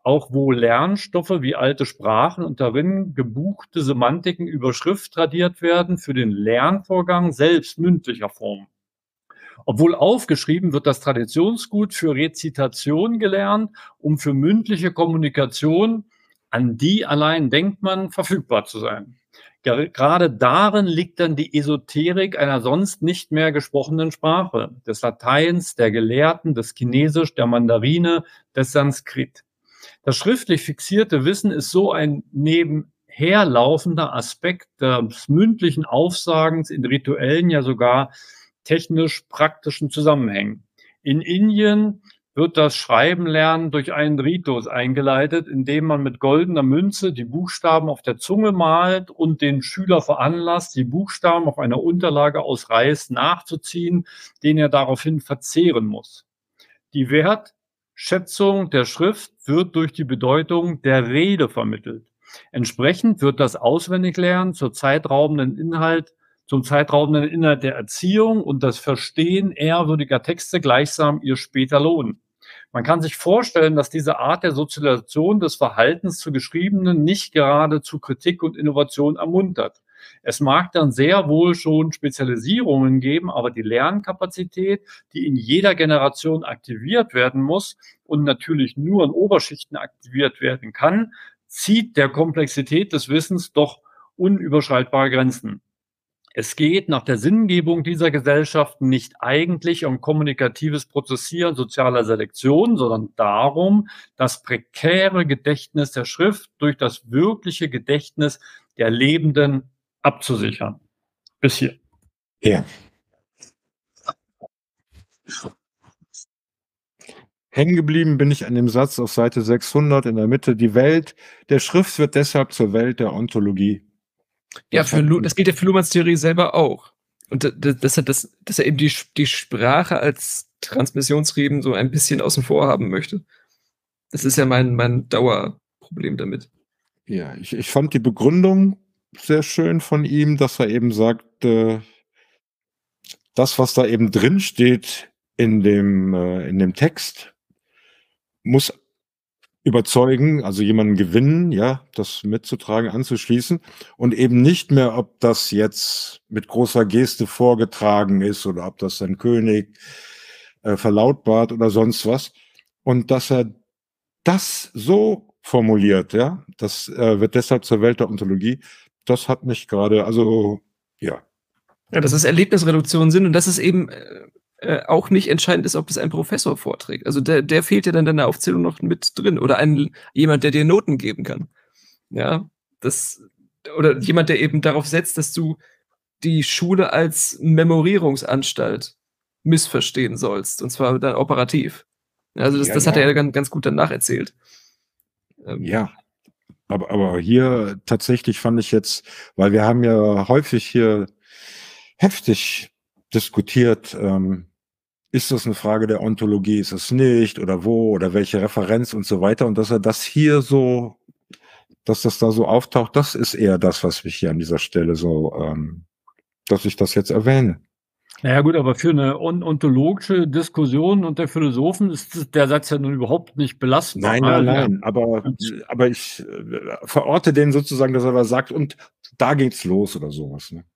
auch wo Lernstoffe wie alte Sprachen und darin gebuchte Semantiken über Schrift tradiert werden für den Lernvorgang selbst mündlicher Form. Obwohl aufgeschrieben, wird das Traditionsgut für Rezitation gelernt, um für mündliche Kommunikation, an die allein denkt man, verfügbar zu sein. Gerade darin liegt dann die Esoterik einer sonst nicht mehr gesprochenen Sprache, des Lateins, der Gelehrten, des Chinesisch, der Mandarine, des Sanskrit. Das schriftlich fixierte Wissen ist so ein nebenherlaufender Aspekt des mündlichen Aufsagens in rituellen, ja sogar technisch-praktischen Zusammenhängen. In Indien wird das Schreiben lernen durch einen Ritus eingeleitet, indem man mit goldener Münze die Buchstaben auf der Zunge malt und den Schüler veranlasst, die Buchstaben auf einer Unterlage aus Reis nachzuziehen, den er daraufhin verzehren muss. Die Wertschätzung der Schrift wird durch die Bedeutung der Rede vermittelt. Entsprechend wird das Auswendiglernen zum zeitraubenden Inhalt der Erziehung und das Verstehen ehrwürdiger Texte gleichsam ihr später lohnen. Man kann sich vorstellen, dass diese Art der Sozialisation des Verhaltens zu Geschriebenen nicht gerade zu Kritik und Innovation ermuntert. Es mag dann sehr wohl schon Spezialisierungen geben, aber die Lernkapazität, die in jeder Generation aktiviert werden muss und natürlich nur in Oberschichten aktiviert werden kann, zieht der Komplexität des Wissens doch unüberschreitbare Grenzen. Es geht nach der Sinngebung dieser Gesellschaft nicht eigentlich um kommunikatives Prozessieren sozialer Selektion, sondern darum, das prekäre Gedächtnis der Schrift durch das wirkliche Gedächtnis der Lebenden abzusichern. Bis hier. Ja. Hängen geblieben bin ich an dem Satz auf Seite 600 in der Mitte. Die Welt der Schrift wird deshalb zur Welt der Ontologie. Ja, das gilt ja für Luhmanns Theorie selber auch. Und dass er eben die Sprache als Transmissionsriemen so ein bisschen außen vor haben möchte. Das ist ja mein Dauerproblem damit. Ja, ich fand die Begründung sehr schön von ihm, dass er eben sagt, das, was da eben drin steht in dem Text, muss überzeugen, also jemanden gewinnen, ja, das mitzutragen, anzuschließen und eben nicht mehr, ob das jetzt mit großer Geste vorgetragen ist oder ob das ein König verlautbart oder sonst was. Und dass er das so formuliert, ja, das wird deshalb zur Welt der Ontologie, das hat mich gerade, also, ja. Ja, dass es Erlebnisreduktionen sind und dass es eben auch nicht entscheidend ist, ob das ein Professor vorträgt. Also der fehlt ja dann in der Aufzählung noch mit drin. Oder jemand, der dir Noten geben kann. Ja, oder jemand, der eben darauf setzt, dass du die Schule als Memorierungsanstalt missverstehen sollst. Und zwar dann operativ. Also das hat er ja ganz gut danach erzählt. Ja, aber hier tatsächlich fand ich jetzt, weil wir haben ja häufig hier heftig diskutiert, ist das eine Frage der Ontologie, ist es nicht, oder wo, oder welche Referenz und so weiter. Und dass er das hier so, dass das da so auftaucht, das ist eher das, was mich hier an dieser Stelle so, dass ich das jetzt erwähne. Naja gut, aber für eine ontologische Diskussion unter Philosophen ist der Satz ja nun überhaupt nicht belastbar. Nein, aber ich verorte den sozusagen, dass er da sagt, und da geht's los oder sowas, ne?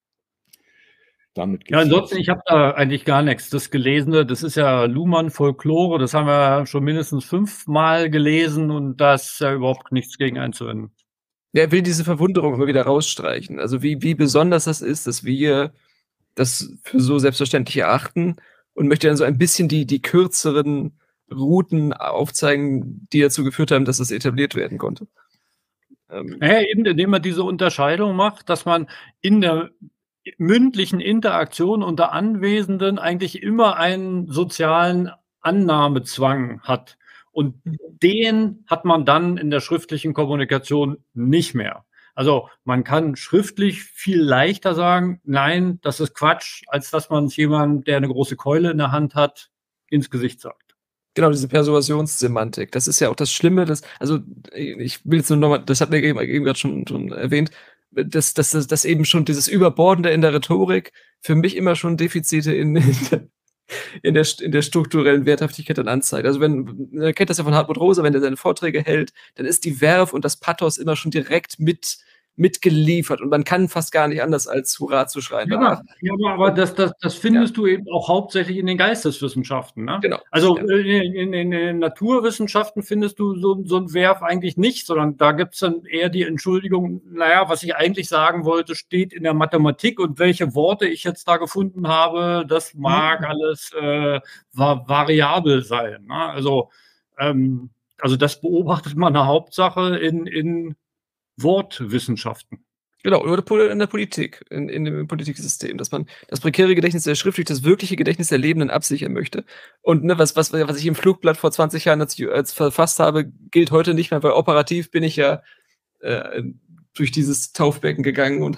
Damit ja, ansonsten, ich habe da eigentlich gar nichts. Das Gelesene, das ist ja Luhmann Folklore, das haben wir schon mindestens 5-mal gelesen und da ist ja überhaupt nichts gegen einzuwenden. Er will diese Verwunderung immer wieder rausstreichen. Also wie besonders das ist, dass wir das für so selbstverständlich erachten und möchte dann so ein bisschen die kürzeren Routen aufzeigen, die dazu geführt haben, dass es etabliert werden konnte. Ja, eben, indem man diese Unterscheidung macht, dass man in der mündlichen Interaktion unter Anwesenden eigentlich immer einen sozialen Annahmezwang hat. Und den hat man dann in der schriftlichen Kommunikation nicht mehr. Also man kann schriftlich viel leichter sagen, nein, das ist Quatsch, als dass man es jemandem, der eine große Keule in der Hand hat, ins Gesicht sagt. Genau, diese Persuasionssemantik. Das ist ja auch das Schlimme, also ich will jetzt nur nochmal, das hat mir eben gerade schon erwähnt, dass eben schon dieses Überbordende in der Rhetorik für mich immer schon Defizite in in der strukturellen Werthaftigkeit dann anzeigt. Also man kennt das ja von Hartmut Rosa, wenn er seine Vorträge hält, dann ist die Verve und das Pathos immer schon direkt mitgeliefert und man kann fast gar nicht anders als Hurra zu schreien. Ja, aber das findest du eben auch hauptsächlich in den Geisteswissenschaften, ne? Genau. Also in den Naturwissenschaften findest du so ein Verb eigentlich nicht, sondern da gibt es dann eher die Entschuldigung, naja, was ich eigentlich sagen wollte, steht in der Mathematik und welche Worte ich jetzt da gefunden habe, das mag alles variabel sein, ne? Also das beobachtet man eine Hauptsache in Wortwissenschaften. Genau, oder in der Politik, in dem Politiksystem, dass man das prekäre Gedächtnis der Schrift durch das wirkliche Gedächtnis der Lebenden absichern möchte. Und ne, was ich im Flugblatt vor 20 Jahren als verfasst habe, gilt heute nicht mehr, weil operativ bin ich ja durch dieses Taufbecken gegangen und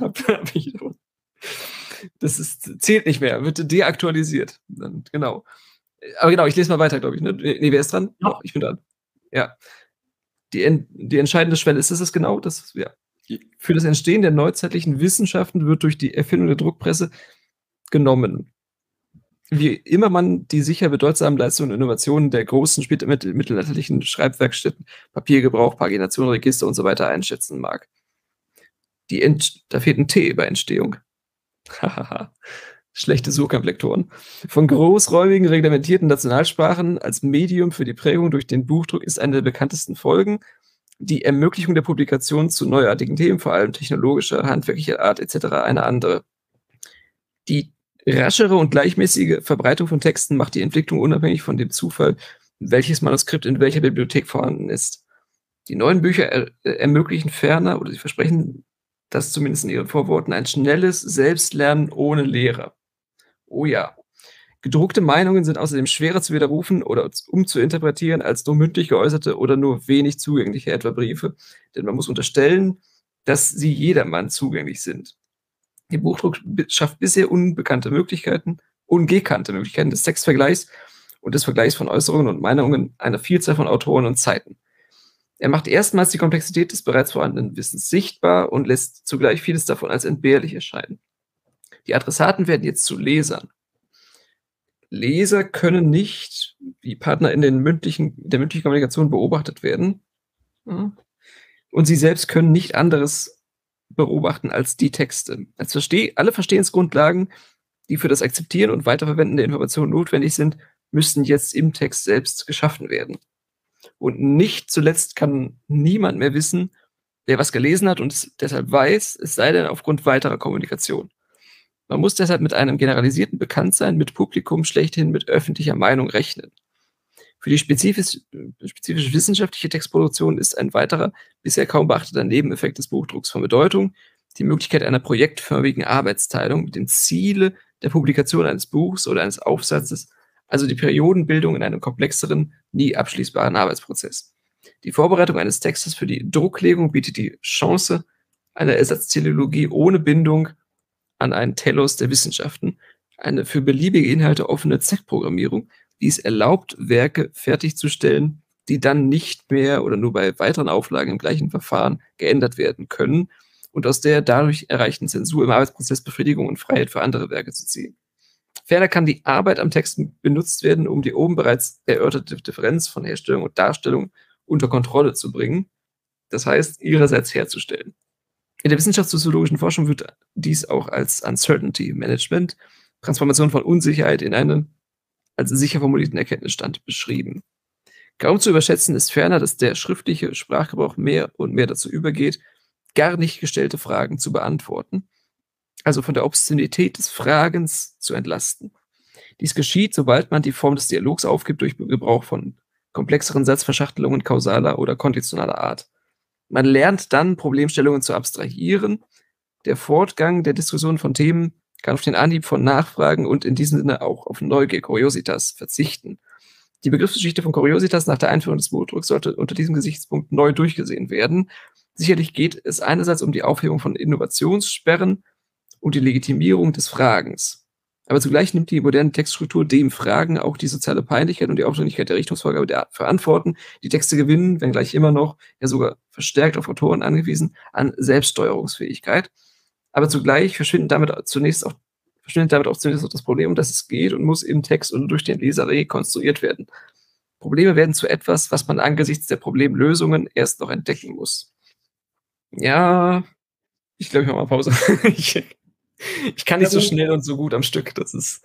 zählt nicht mehr, wird deaktualisiert. Genau. Aber genau, ich lese mal weiter, glaube ich. Ne? Nee, wer ist dran? Ja. Doch, ich bin dran. Ja. Die entscheidende Schwelle ist es genau, für das Entstehen der neuzeitlichen Wissenschaften wird durch die Erfindung der Druckpresse genommen. Wie immer man die sicher bedeutsamen Leistungen und Innovationen der großen mittelalterlichen Schreibwerkstätten, Papiergebrauch, Pagination, Register und so weiter einschätzen mag. Da fehlt ein T bei Entstehung. Hahaha. Schlechte Surkamp-Lektoren. Von großräumigen, reglementierten Nationalsprachen als Medium für die Prägung durch den Buchdruck ist eine der bekanntesten Folgen die Ermöglichung der Publikation zu neuartigen Themen, vor allem technologischer, handwerklicher Art etc. eine andere. Die raschere und gleichmäßige Verbreitung von Texten macht die Entwicklung unabhängig von dem Zufall, welches Manuskript in welcher Bibliothek vorhanden ist. Die neuen Bücher ermöglichen ferner, oder sie versprechen das zumindest in ihren Vorworten, ein schnelles Selbstlernen ohne Lehrer. Oh ja. Gedruckte Meinungen sind außerdem schwerer zu widerrufen oder umzuinterpretieren als nur mündlich geäußerte oder nur wenig zugängliche, etwa Briefe, denn man muss unterstellen, dass sie jedermann zugänglich sind. Der Buchdruck schafft bisher ungekannte Möglichkeiten des Textvergleichs und des Vergleichs von Äußerungen und Meinungen einer Vielzahl von Autoren und Zeiten. Er macht erstmals die Komplexität des bereits vorhandenen Wissens sichtbar und lässt zugleich vieles davon als entbehrlich erscheinen. Die Adressaten werden jetzt zu Lesern. Leser können nicht wie Partner in der mündlichen Kommunikation beobachtet werden. Und sie selbst können nicht anderes beobachten als die Texte. Alle Verstehensgrundlagen, die für das Akzeptieren und Weiterverwenden der Informationen notwendig sind, müssten jetzt im Text selbst geschaffen werden. Und nicht zuletzt kann niemand mehr wissen, wer was gelesen hat und es deshalb weiß, es sei denn aufgrund weiterer Kommunikation. Man muss deshalb mit einem generalisierten Bekanntsein mit Publikum schlechthin mit öffentlicher Meinung rechnen. Für die spezifisch wissenschaftliche Textproduktion ist ein weiterer, bisher kaum beachteter Nebeneffekt des Buchdrucks von Bedeutung, die Möglichkeit einer projektförmigen Arbeitsteilung mit dem Ziele der Publikation eines Buchs oder eines Aufsatzes, also die Periodenbildung in einem komplexeren, nie abschließbaren Arbeitsprozess. Die Vorbereitung eines Textes für die Drucklegung bietet die Chance einer Ersatzteleologie ohne Bindung an einen Telos der Wissenschaften, eine für beliebige Inhalte offene Z-Programmierung, die es erlaubt, Werke fertigzustellen, die dann nicht mehr oder nur bei weiteren Auflagen im gleichen Verfahren geändert werden können und aus der dadurch erreichten Zensur im Arbeitsprozess Befriedigung und Freiheit für andere Werke zu ziehen. Ferner kann die Arbeit am Text benutzt werden, um die oben bereits erörterte Differenz von Herstellung und Darstellung unter Kontrolle zu bringen, das heißt, ihrerseits herzustellen. In der wissenschaftssoziologischen Forschung wird dies auch als Uncertainty Management, Transformation von Unsicherheit in einen als sicher formulierten Erkenntnisstand beschrieben. Kaum zu überschätzen ist ferner, dass der schriftliche Sprachgebrauch mehr und mehr dazu übergeht, gar nicht gestellte Fragen zu beantworten, also von der Obszönität des Fragens zu entlasten. Dies geschieht, sobald man die Form des Dialogs aufgibt durch Gebrauch von komplexeren Satzverschachtelungen kausaler oder konditionaler Art. Man lernt dann, Problemstellungen zu abstrahieren. Der Fortgang der Diskussion von Themen kann auf den Anhieb von Nachfragen und in diesem Sinne auch auf Neugier, Kuriositas, verzichten. Die Begriffsgeschichte von Kuriositas nach der Einführung des Buchdrucks sollte unter diesem Gesichtspunkt neu durchgesehen werden. Sicherlich geht es einerseits um die Aufhebung von Innovationssperren und die Legitimierung des Fragens. Aber zugleich nimmt die moderne Textstruktur dem Fragen auch die soziale Peinlichkeit und die Aufdringlichkeit der Richtungsvorgabe für Antworten. Die Texte gewinnen, wenngleich immer noch, ja sogar verstärkt auf Autoren angewiesen, an Selbststeuerungsfähigkeit. Aber zugleich verschwinden damit zunächst auch verschwindet damit auch zumindest das Problem, dass es geht und muss im Text und durch den Leser rekonstruiert werden. Probleme werden zu etwas, was man angesichts der Problemlösungen erst noch entdecken muss. Ja, ich glaube, ich mache mal Pause. Ich kann nicht so schnell und so gut am Stück. Das ist.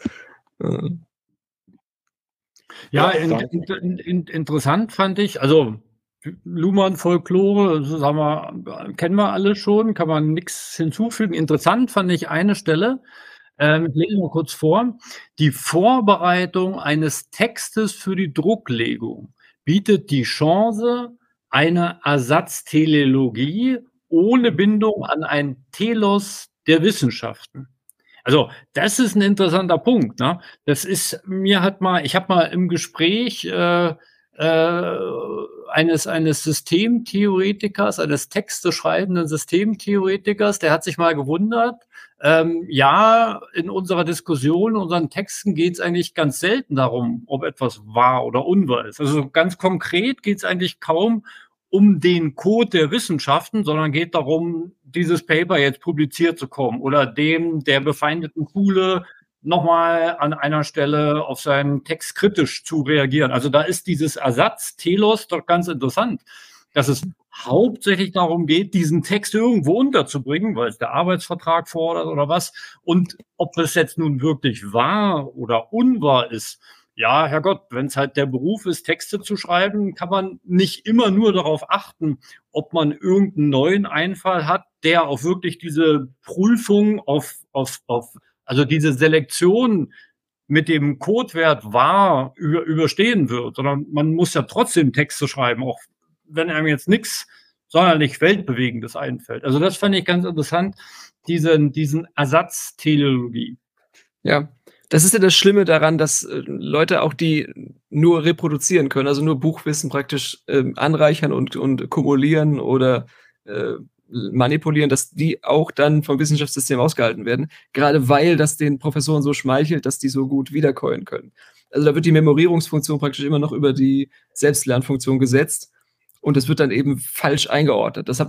Ja, interessant fand ich, also Luhmann Folklore, sagen wir, kennen wir alle schon, kann man nichts hinzufügen. Interessant fand ich eine Stelle, ich lese mal kurz vor. Die Vorbereitung eines Textes für die Drucklegung bietet die Chance einer Ersatzteleologie ohne Bindung an ein Telos der Wissenschaften. Also, das ist ein interessanter Punkt, ne? Das ist ich habe mal im Gespräch, eines Systemtheoretikers, eines texteschreibenden Systemtheoretikers, der hat sich mal gewundert, ja, in unserer Diskussion, in unseren Texten geht es eigentlich ganz selten darum, ob etwas wahr oder unwahr ist. Also, ganz konkret geht es eigentlich kaum um den Code der Wissenschaften, sondern geht darum, dieses Paper jetzt publiziert zu kommen oder dem der befeindeten Schule nochmal an einer Stelle auf seinen Text kritisch zu reagieren. Also da ist dieses Ersatz Telos doch ganz interessant, dass es hauptsächlich darum geht, diesen Text irgendwo unterzubringen, weil es der Arbeitsvertrag fordert oder was. Und ob es jetzt nun wirklich wahr oder unwahr ist, ja, Herrgott, wenn es halt der Beruf ist, Texte zu schreiben, kann man nicht immer nur darauf achten, ob man irgendeinen neuen Einfall hat, der auch wirklich diese Prüfung also diese Selektion mit dem Codewert wahr überstehen wird, sondern man muss ja trotzdem Texte schreiben, auch wenn einem jetzt nichts sonderlich Weltbewegendes einfällt. Also das fand ich ganz interessant, diesen Ersatzteleologie. Ja, das ist ja das Schlimme daran, dass Leute auch die nur reproduzieren können, also nur Buchwissen praktisch anreichern und kumulieren oder manipulieren, dass die auch dann vom Wissenschaftssystem ausgehalten werden, gerade weil das den Professoren so schmeichelt, dass die so gut wiederkäuen können. Also da wird die Memorierungsfunktion praktisch immer noch über die Selbstlernfunktion gesetzt und das wird dann eben falsch eingeordnet. Das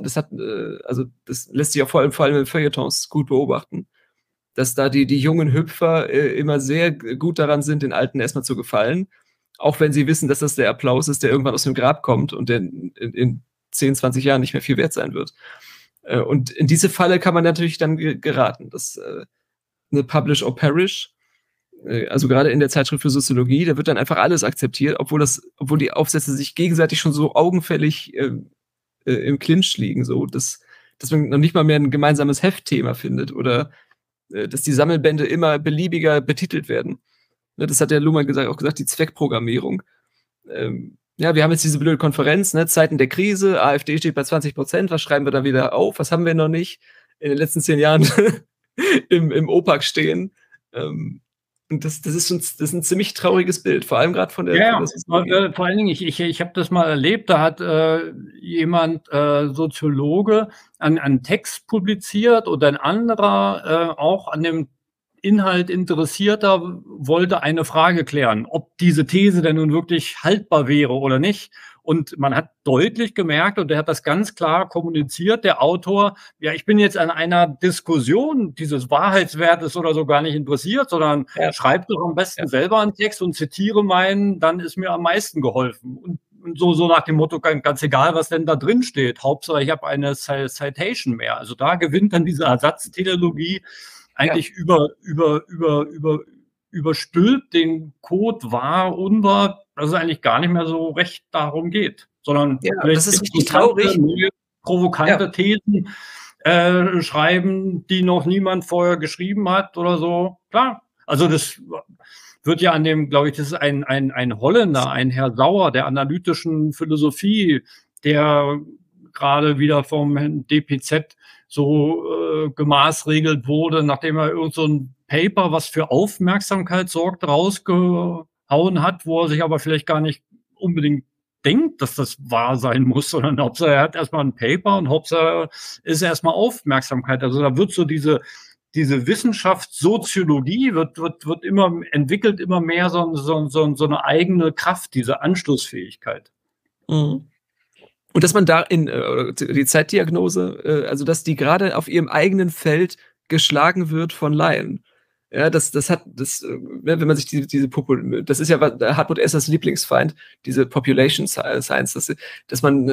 lässt sich auch vor allem in Feuilletons gut beobachten, dass da die jungen Hüpfer immer sehr gut daran sind, den Alten erstmal zu gefallen, auch wenn sie wissen, dass das der Applaus ist, der irgendwann aus dem Grab kommt und der in 10, 20 Jahren nicht mehr viel wert sein wird. Und in diese Falle kann man natürlich dann geraten. Das eine Publish or Perish, also gerade in der Zeitschrift für Soziologie, da wird dann einfach alles akzeptiert, obwohl die Aufsätze sich gegenseitig schon so augenfällig im Clinch liegen, so dass man noch nicht mal mehr ein gemeinsames Heftthema findet oder dass die Sammelbände immer beliebiger betitelt werden. Das hat der Luhmann auch gesagt, die Zweckprogrammierung. Ja, wir haben jetzt diese blöde Konferenz, ne? Zeiten der Krise, AfD steht bei 20%, was schreiben wir da wieder auf? Was haben wir noch nicht in den letzten 10 Jahren im OPAC stehen? Und das ist ein ziemlich trauriges Bild, vor allem gerade von der. Ja, vor allen Dingen, ich habe das mal erlebt, da hat jemand, Soziologe, einen Text publiziert und ein anderer, auch an dem Inhalt Interessierter, wollte eine Frage klären, ob diese These denn nun wirklich haltbar wäre oder nicht. Und man hat deutlich gemerkt, und der hat das ganz klar kommuniziert, der Autor, ja, ich bin jetzt an einer Diskussion dieses Wahrheitswertes oder so gar nicht interessiert, sondern schreibt doch am besten selber einen Text und zitiere meinen, dann ist mir am meisten geholfen. Und so nach dem Motto, ganz egal, was denn da drin steht. Hauptsache, ich habe eine Citation mehr. Also da gewinnt dann diese Ersatzteleologie eigentlich überstülpt den Code wahr, unwahr, dass es eigentlich gar nicht mehr so recht darum geht, sondern das ist richtig traurig, provokante Thesen schreiben, die noch niemand vorher geschrieben hat oder so. Klar, also das wird ja an dem, glaube ich, das ist ein Holländer, ein Herr Sauer der analytischen Philosophie, der gerade wieder vom DPZ so gemaßregelt wurde, nachdem er irgend so ein Paper, was für Aufmerksamkeit sorgt, rausgehauen hat, wo er sich aber vielleicht gar nicht unbedingt denkt, dass das wahr sein muss, sondern Hauptsache er hat erstmal ein Paper und Hauptsache ist erstmal Aufmerksamkeit. Also da wird so diese Wissenschaftssoziologie entwickelt immer mehr so eine eigene Kraft, diese Anschlussfähigkeit. Mhm. Und dass man da die Zeitdiagnose, also dass die gerade auf ihrem eigenen Feld geschlagen wird von Laien. Ja, wenn man sich das ist ja Hartmut Essers Lieblingsfeind, diese Population Science, dass man,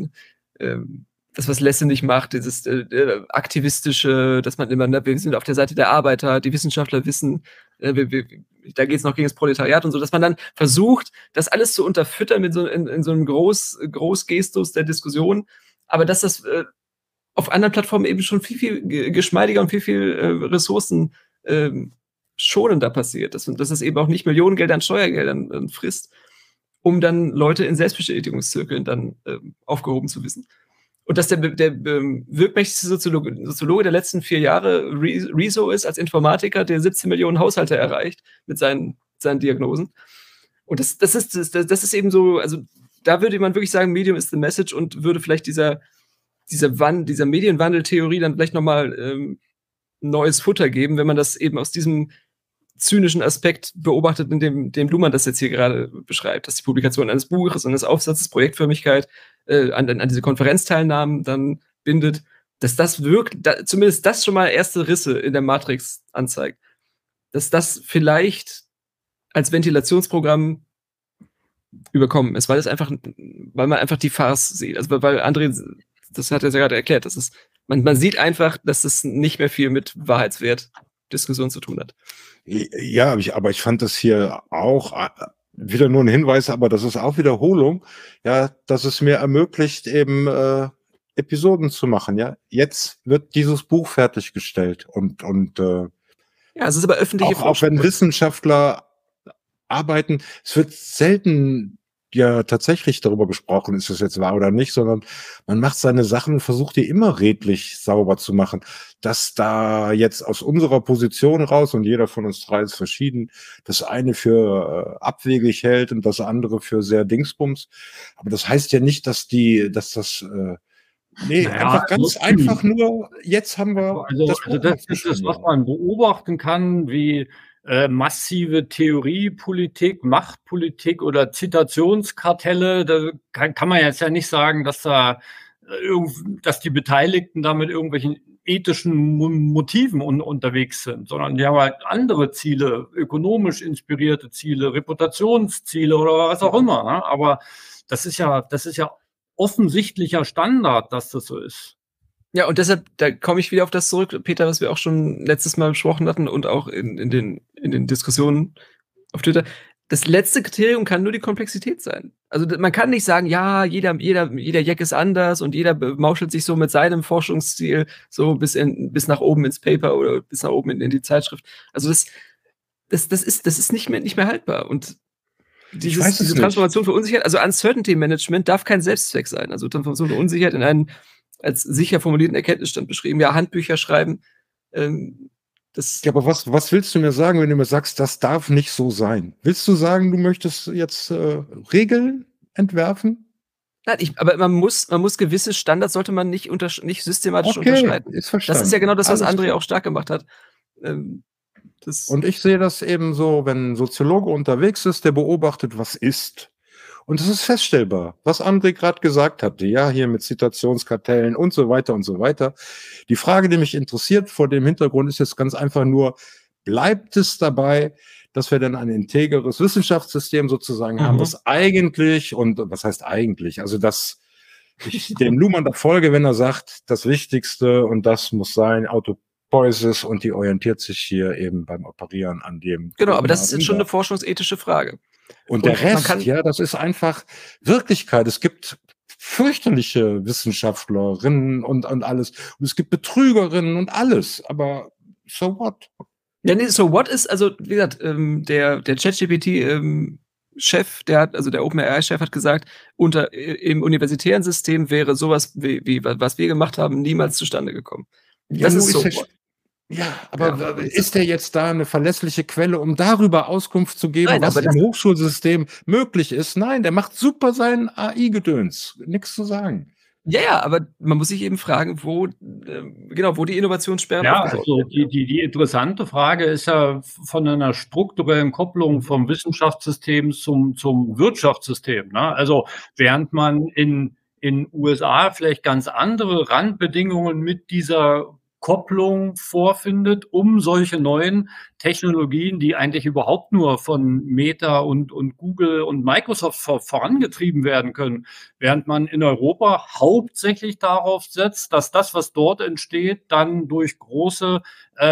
das, was Lesse nicht macht, dieses aktivistische, dass man immer, wir sind auf der Seite der Arbeiter, die Wissenschaftler wissen, da geht es noch gegen das Proletariat und so, dass man dann versucht, das alles zu unterfüttern in so einem Großgestus der Diskussion, aber dass das auf anderen Plattformen eben schon viel geschmeidiger und viel Ressourcen schonender passiert, dass es eben auch nicht Millionengelder an Steuergeldern frisst, um dann Leute in Selbstbestätigungszirkeln dann aufgehoben zu wissen. Und dass der wirkmächtigste Soziologe der letzten 4 Jahre Rezo ist, als Informatiker, der 17 Millionen Haushalte erreicht mit seinen Diagnosen. Und das ist eben so, also da würde man wirklich sagen, Medium is the message und würde vielleicht dieser Medienwandeltheorie dann vielleicht nochmal neues Futter geben, wenn man das eben aus diesem zynischen Aspekt beobachtet, in dem Luhmann das jetzt hier gerade beschreibt, dass die Publikation eines Buches und des Aufsatzes Projektförmigkeit an diese Konferenzteilnahmen dann bindet, dass das zumindest das schon mal erste Risse in der Matrix anzeigt. Dass das vielleicht als Ventilationsprogramm überkommen ist, weil man einfach die Farce sieht. Also weil André, das hat er ja gerade erklärt, man sieht einfach, dass es nicht mehr viel mit Wahrheitswert Diskussion zu tun hat. Ja, aber ich fand das hier auch wieder nur ein Hinweis, aber das ist auch Wiederholung, ja, dass es mir ermöglicht, eben Episoden zu machen, ja. Jetzt wird dieses Buch fertiggestellt und ja, es ist aber öffentliche auch wenn Wissenschaftler arbeiten, es wird selten ja tatsächlich darüber gesprochen, ist es jetzt wahr oder nicht, sondern man macht seine Sachen und versucht die immer redlich sauber zu machen. Dass da jetzt aus unserer Position raus, und jeder von uns 3 ist verschieden, das eine für abwegig hält und das andere für sehr Dingsbums. Aber das heißt ja nicht, dass einfach ganz einfach nur, jetzt haben wir das ist das, was man beobachten kann, wie massive Theoriepolitik, Machtpolitik oder Zitationskartelle, da kann man jetzt ja nicht sagen, dass dass die Beteiligten da mit irgendwelchen ethischen Motiven unterwegs sind, sondern die haben halt andere Ziele, ökonomisch inspirierte Ziele, Reputationsziele oder was auch immer. Ne? Aber das ist ja offensichtlicher Standard, dass das so ist. Ja, und deshalb, da komme ich wieder auf das zurück, Peter, was wir auch schon letztes Mal besprochen hatten und auch in den Diskussionen auf Twitter. Das letzte Kriterium kann nur die Komplexität sein. Also man kann nicht sagen, ja, jeder Jack ist anders und jeder mauschelt sich so mit seinem Forschungsziel so bis nach oben ins Paper oder bis nach oben in die Zeitschrift. Also das ist nicht mehr haltbar. Und diese Transformation für Unsicherheit, also Uncertainty Management darf kein Selbstzweck sein. Also Transformation für Unsicherheit in einen als sicher formulierten Erkenntnisstand beschrieben. Ja, Handbücher schreiben. Ja, aber was willst du mir sagen, wenn du mir sagst, das darf nicht so sein? Willst du sagen, du möchtest jetzt Regeln entwerfen? Nein, aber man muss gewisse Standards sollte man nicht systematisch unterschreiten. Ist verstanden. Das ist ja genau das, was André auch stark gemacht hat. Und ich sehe das eben so, wenn ein Soziologe unterwegs ist, der beobachtet, was ist. Und es ist feststellbar, was André gerade gesagt hatte, ja, hier mit Zitationskartellen und so weiter und so weiter. Die Frage, die mich interessiert vor dem Hintergrund, ist jetzt ganz einfach nur, bleibt es dabei, dass wir dann ein integeres Wissenschaftssystem sozusagen haben, das eigentlich, und was heißt eigentlich, also dass ich dem Luhmann da folge, wenn er sagt, das Wichtigste und das muss sein, Autopoiesis, und die orientiert sich hier eben beim Operieren an dem. Genau, aber das ist jetzt schon eine forschungsethische Frage. Und der Rest, ja, das ist einfach Wirklichkeit. Es gibt fürchterliche Wissenschaftlerinnen und alles. Und es gibt Betrügerinnen und alles. Aber so what? Ja, nee, so what ist, also, wie gesagt, der ChatGPT-Chef, der OpenAI-Chef hat gesagt, im universitären System wäre sowas, wie was wir gemacht haben, niemals zustande gekommen. Ja, das ist so what. Ja, aber ist der jetzt da eine verlässliche Quelle, um darüber Auskunft zu geben, was im Hochschulsystem möglich ist? Nein, der macht super sein AI-Gedöns. Nichts zu sagen. Ja, aber man muss sich eben fragen, wo die Innovationssperren aufgebaut werden. Also die interessante Frage ist ja von einer strukturellen Kopplung vom Wissenschaftssystem zum Wirtschaftssystem. Ne? Also während man in USA vielleicht ganz andere Randbedingungen mit dieser Kopplung vorfindet, um solche neuen Technologien, die eigentlich überhaupt nur von Meta und Google und Microsoft vorangetrieben werden können, während man in Europa hauptsächlich darauf setzt, dass das, was dort entsteht, dann durch große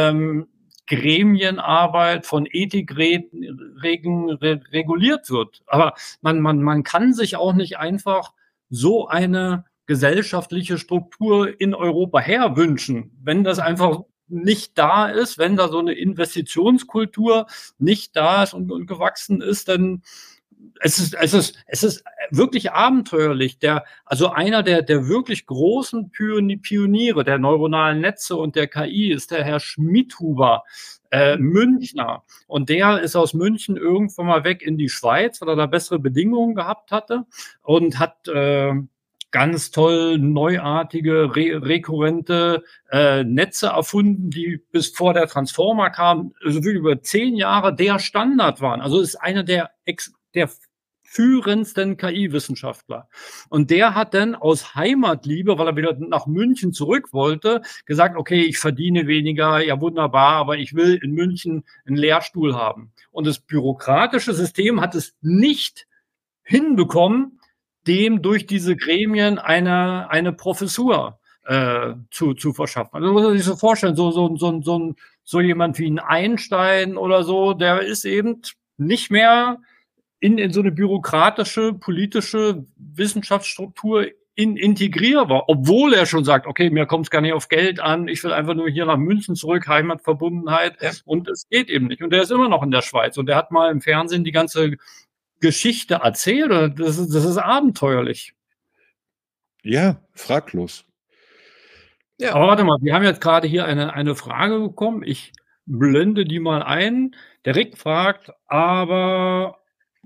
Gremienarbeit von Ethikregen reguliert wird. Aber man kann sich auch nicht einfach so eine gesellschaftliche Struktur in Europa herwünschen. Wenn das einfach nicht da ist, wenn da so eine Investitionskultur nicht da ist und gewachsen ist, dann es ist wirklich abenteuerlich. Also einer der wirklich großen Pioniere der neuronalen Netze und der KI ist der Herr Schmidhuber, Münchner. Und der ist aus München irgendwann mal weg in die Schweiz, weil er da bessere Bedingungen gehabt hatte und hat ganz toll neuartige, rekurrente Netze erfunden, die bis vor der Transformer kamen, also über 10 Jahre der Standard waren. Also ist einer der führendsten KI-Wissenschaftler. Und der hat dann aus Heimatliebe, weil er wieder nach München zurück wollte, gesagt, okay, ich verdiene weniger, ja wunderbar, aber ich will in München einen Lehrstuhl haben. Und das bürokratische System hat es nicht hinbekommen, dem durch diese Gremien eine Professur zu verschaffen. Also muss man sich so vorstellen, so jemand wie ein Einstein oder so, der ist eben nicht mehr in so eine bürokratische, politische Wissenschaftsstruktur integrierbar, obwohl er schon sagt, okay, mir kommt es gar nicht auf Geld an, ich will einfach nur hier nach München zurück, Heimatverbundenheit, und es geht eben nicht. Und der ist immer noch in der Schweiz und der hat mal im Fernsehen die ganze Geschichte erzählt. Das ist abenteuerlich. Ja, fraglos. Ja. Aber warte mal, wir haben jetzt gerade hier eine Frage bekommen. Ich blende die mal ein. Der Rick fragt, aber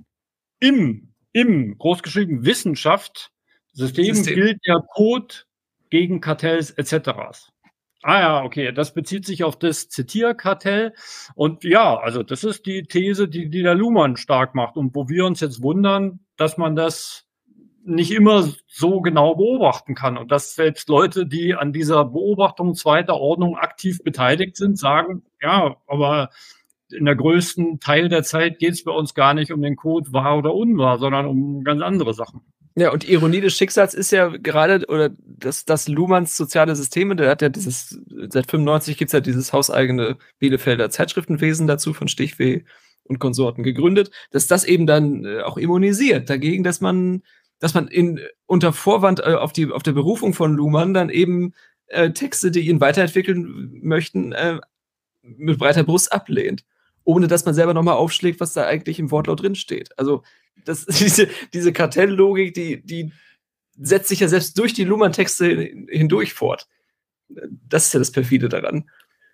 im großgeschrieben Wissenschaftssystem gilt der Code gegen Kartells etc. Ah ja, okay, das bezieht sich auf das Zitierkartell. Und ja, also das ist die These, die der Luhmann stark macht und wo wir uns jetzt wundern, dass man das nicht immer so genau beobachten kann und dass selbst Leute, die an dieser Beobachtung zweiter Ordnung aktiv beteiligt sind, sagen, ja, aber in der größten Teil der Zeit geht es bei uns gar nicht um den Code wahr oder unwahr, sondern um ganz andere Sachen. Ja, und die Ironie des Schicksals ist ja gerade, oder das Luhmanns soziale Systeme, der hat ja seit 95 gibt's ja dieses hauseigene Bielefelder Zeitschriftenwesen dazu von Stichweh und Konsorten gegründet, dass das eben dann auch immunisiert dagegen, dass man unter Vorwand auf der Berufung von Luhmann dann eben Texte, die ihn weiterentwickeln möchten, mit breiter Brust ablehnt, ohne dass man selber nochmal aufschlägt, was da eigentlich im Wortlaut drin steht. Also diese Kartelllogik, die setzt sich ja selbst durch die Luhmann-Texte hindurch fort. Das ist ja das Perfide daran.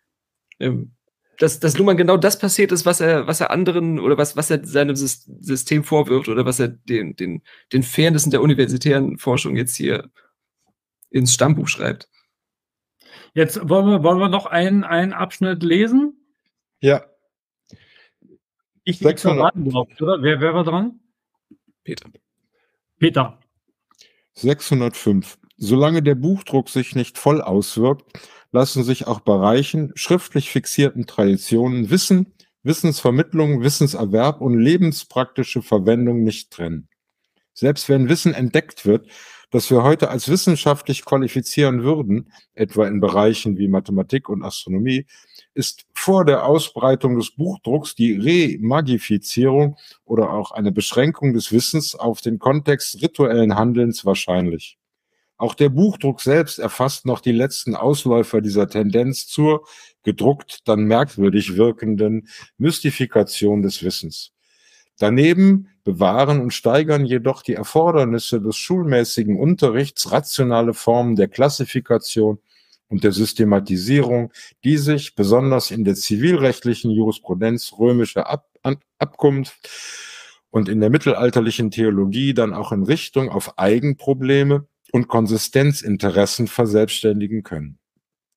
Dass Luhmann genau das passiert ist, was er anderen oder was er seinem System vorwirft oder was er den Fairnessen der universitären Forschung jetzt hier ins Stammbuch schreibt. Jetzt wollen wir noch einen Abschnitt lesen? Ja. Ich verraten, oder? Wer war dran? Peter. 605. Solange der Buchdruck sich nicht voll auswirkt, lassen sich auch bei reichen, schriftlich fixierten Traditionen Wissen, Wissensvermittlung, Wissenserwerb und lebenspraktische Verwendung nicht trennen. Selbst wenn Wissen entdeckt wird, das wir heute als wissenschaftlich qualifizieren würden, etwa in Bereichen wie Mathematik und Astronomie, ist vor der Ausbreitung des Buchdrucks die Remagifizierung oder auch eine Beschränkung des Wissens auf den Kontext rituellen Handelns wahrscheinlich. Auch der Buchdruck selbst erfasst noch die letzten Ausläufer dieser Tendenz zur, gedruckt, dann merkwürdig wirkenden Mystifikation des Wissens. Daneben bewahren und steigern jedoch die Erfordernisse des schulmäßigen Unterrichts rationale Formen der Klassifikation und der Systematisierung, die sich besonders in der zivilrechtlichen Jurisprudenz römischer Abkunft und in der mittelalterlichen Theologie dann auch in Richtung auf Eigenprobleme und Konsistenzinteressen verselbstständigen können.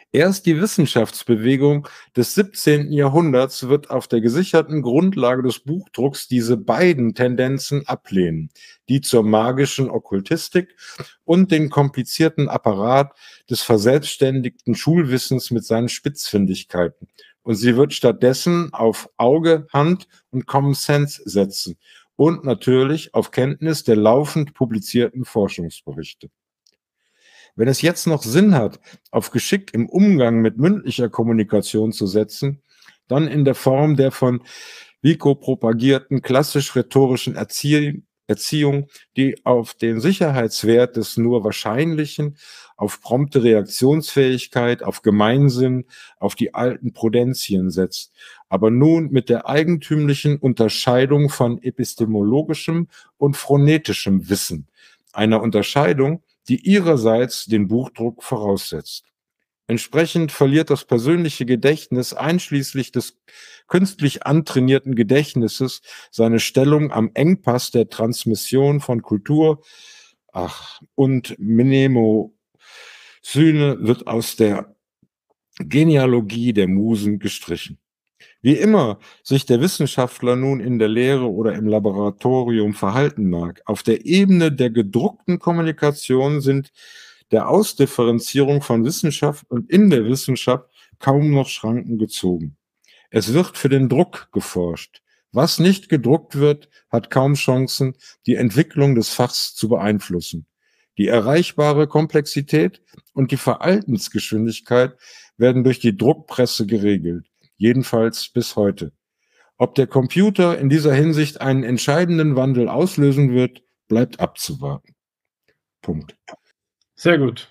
Erst die Wissenschaftsbewegung des 17. Jahrhunderts wird auf der gesicherten Grundlage des Buchdrucks diese beiden Tendenzen ablehnen, die zur magischen Okkultistik und den komplizierten Apparat des verselbstständigten Schulwissens mit seinen Spitzfindigkeiten. Und sie wird stattdessen auf Auge, Hand und Common Sense setzen und natürlich auf Kenntnis der laufend publizierten Forschungsberichte. Wenn es jetzt noch Sinn hat, auf Geschick im Umgang mit mündlicher Kommunikation zu setzen, dann in der Form der von Vico propagierten klassisch-rhetorischen Erziehung, die auf den Sicherheitswert des nur Wahrscheinlichen, auf prompte Reaktionsfähigkeit, auf Gemeinsinn, auf die alten Prudenzien setzt, aber nun mit der eigentümlichen Unterscheidung von epistemologischem und phronetischem Wissen, einer Unterscheidung, die ihrerseits den Buchdruck voraussetzt. Entsprechend verliert das persönliche Gedächtnis einschließlich des künstlich antrainierten Gedächtnisses seine Stellung am Engpass der Transmission von Kultur und Mnemosyne wird aus der Genealogie der Musen gestrichen. Wie immer sich der Wissenschaftler nun in der Lehre oder im Laboratorium verhalten mag, auf der Ebene der gedruckten Kommunikation sind der Ausdifferenzierung von Wissenschaft und in der Wissenschaft kaum noch Schranken gezogen. Es wird für den Druck geforscht. Was nicht gedruckt wird, hat kaum Chancen, die Entwicklung des Fachs zu beeinflussen. Die erreichbare Komplexität und die Veraltensgeschwindigkeit werden durch die Druckpresse geregelt. Jedenfalls bis heute. Ob der Computer in dieser Hinsicht einen entscheidenden Wandel auslösen wird, bleibt abzuwarten. Punkt. Sehr gut.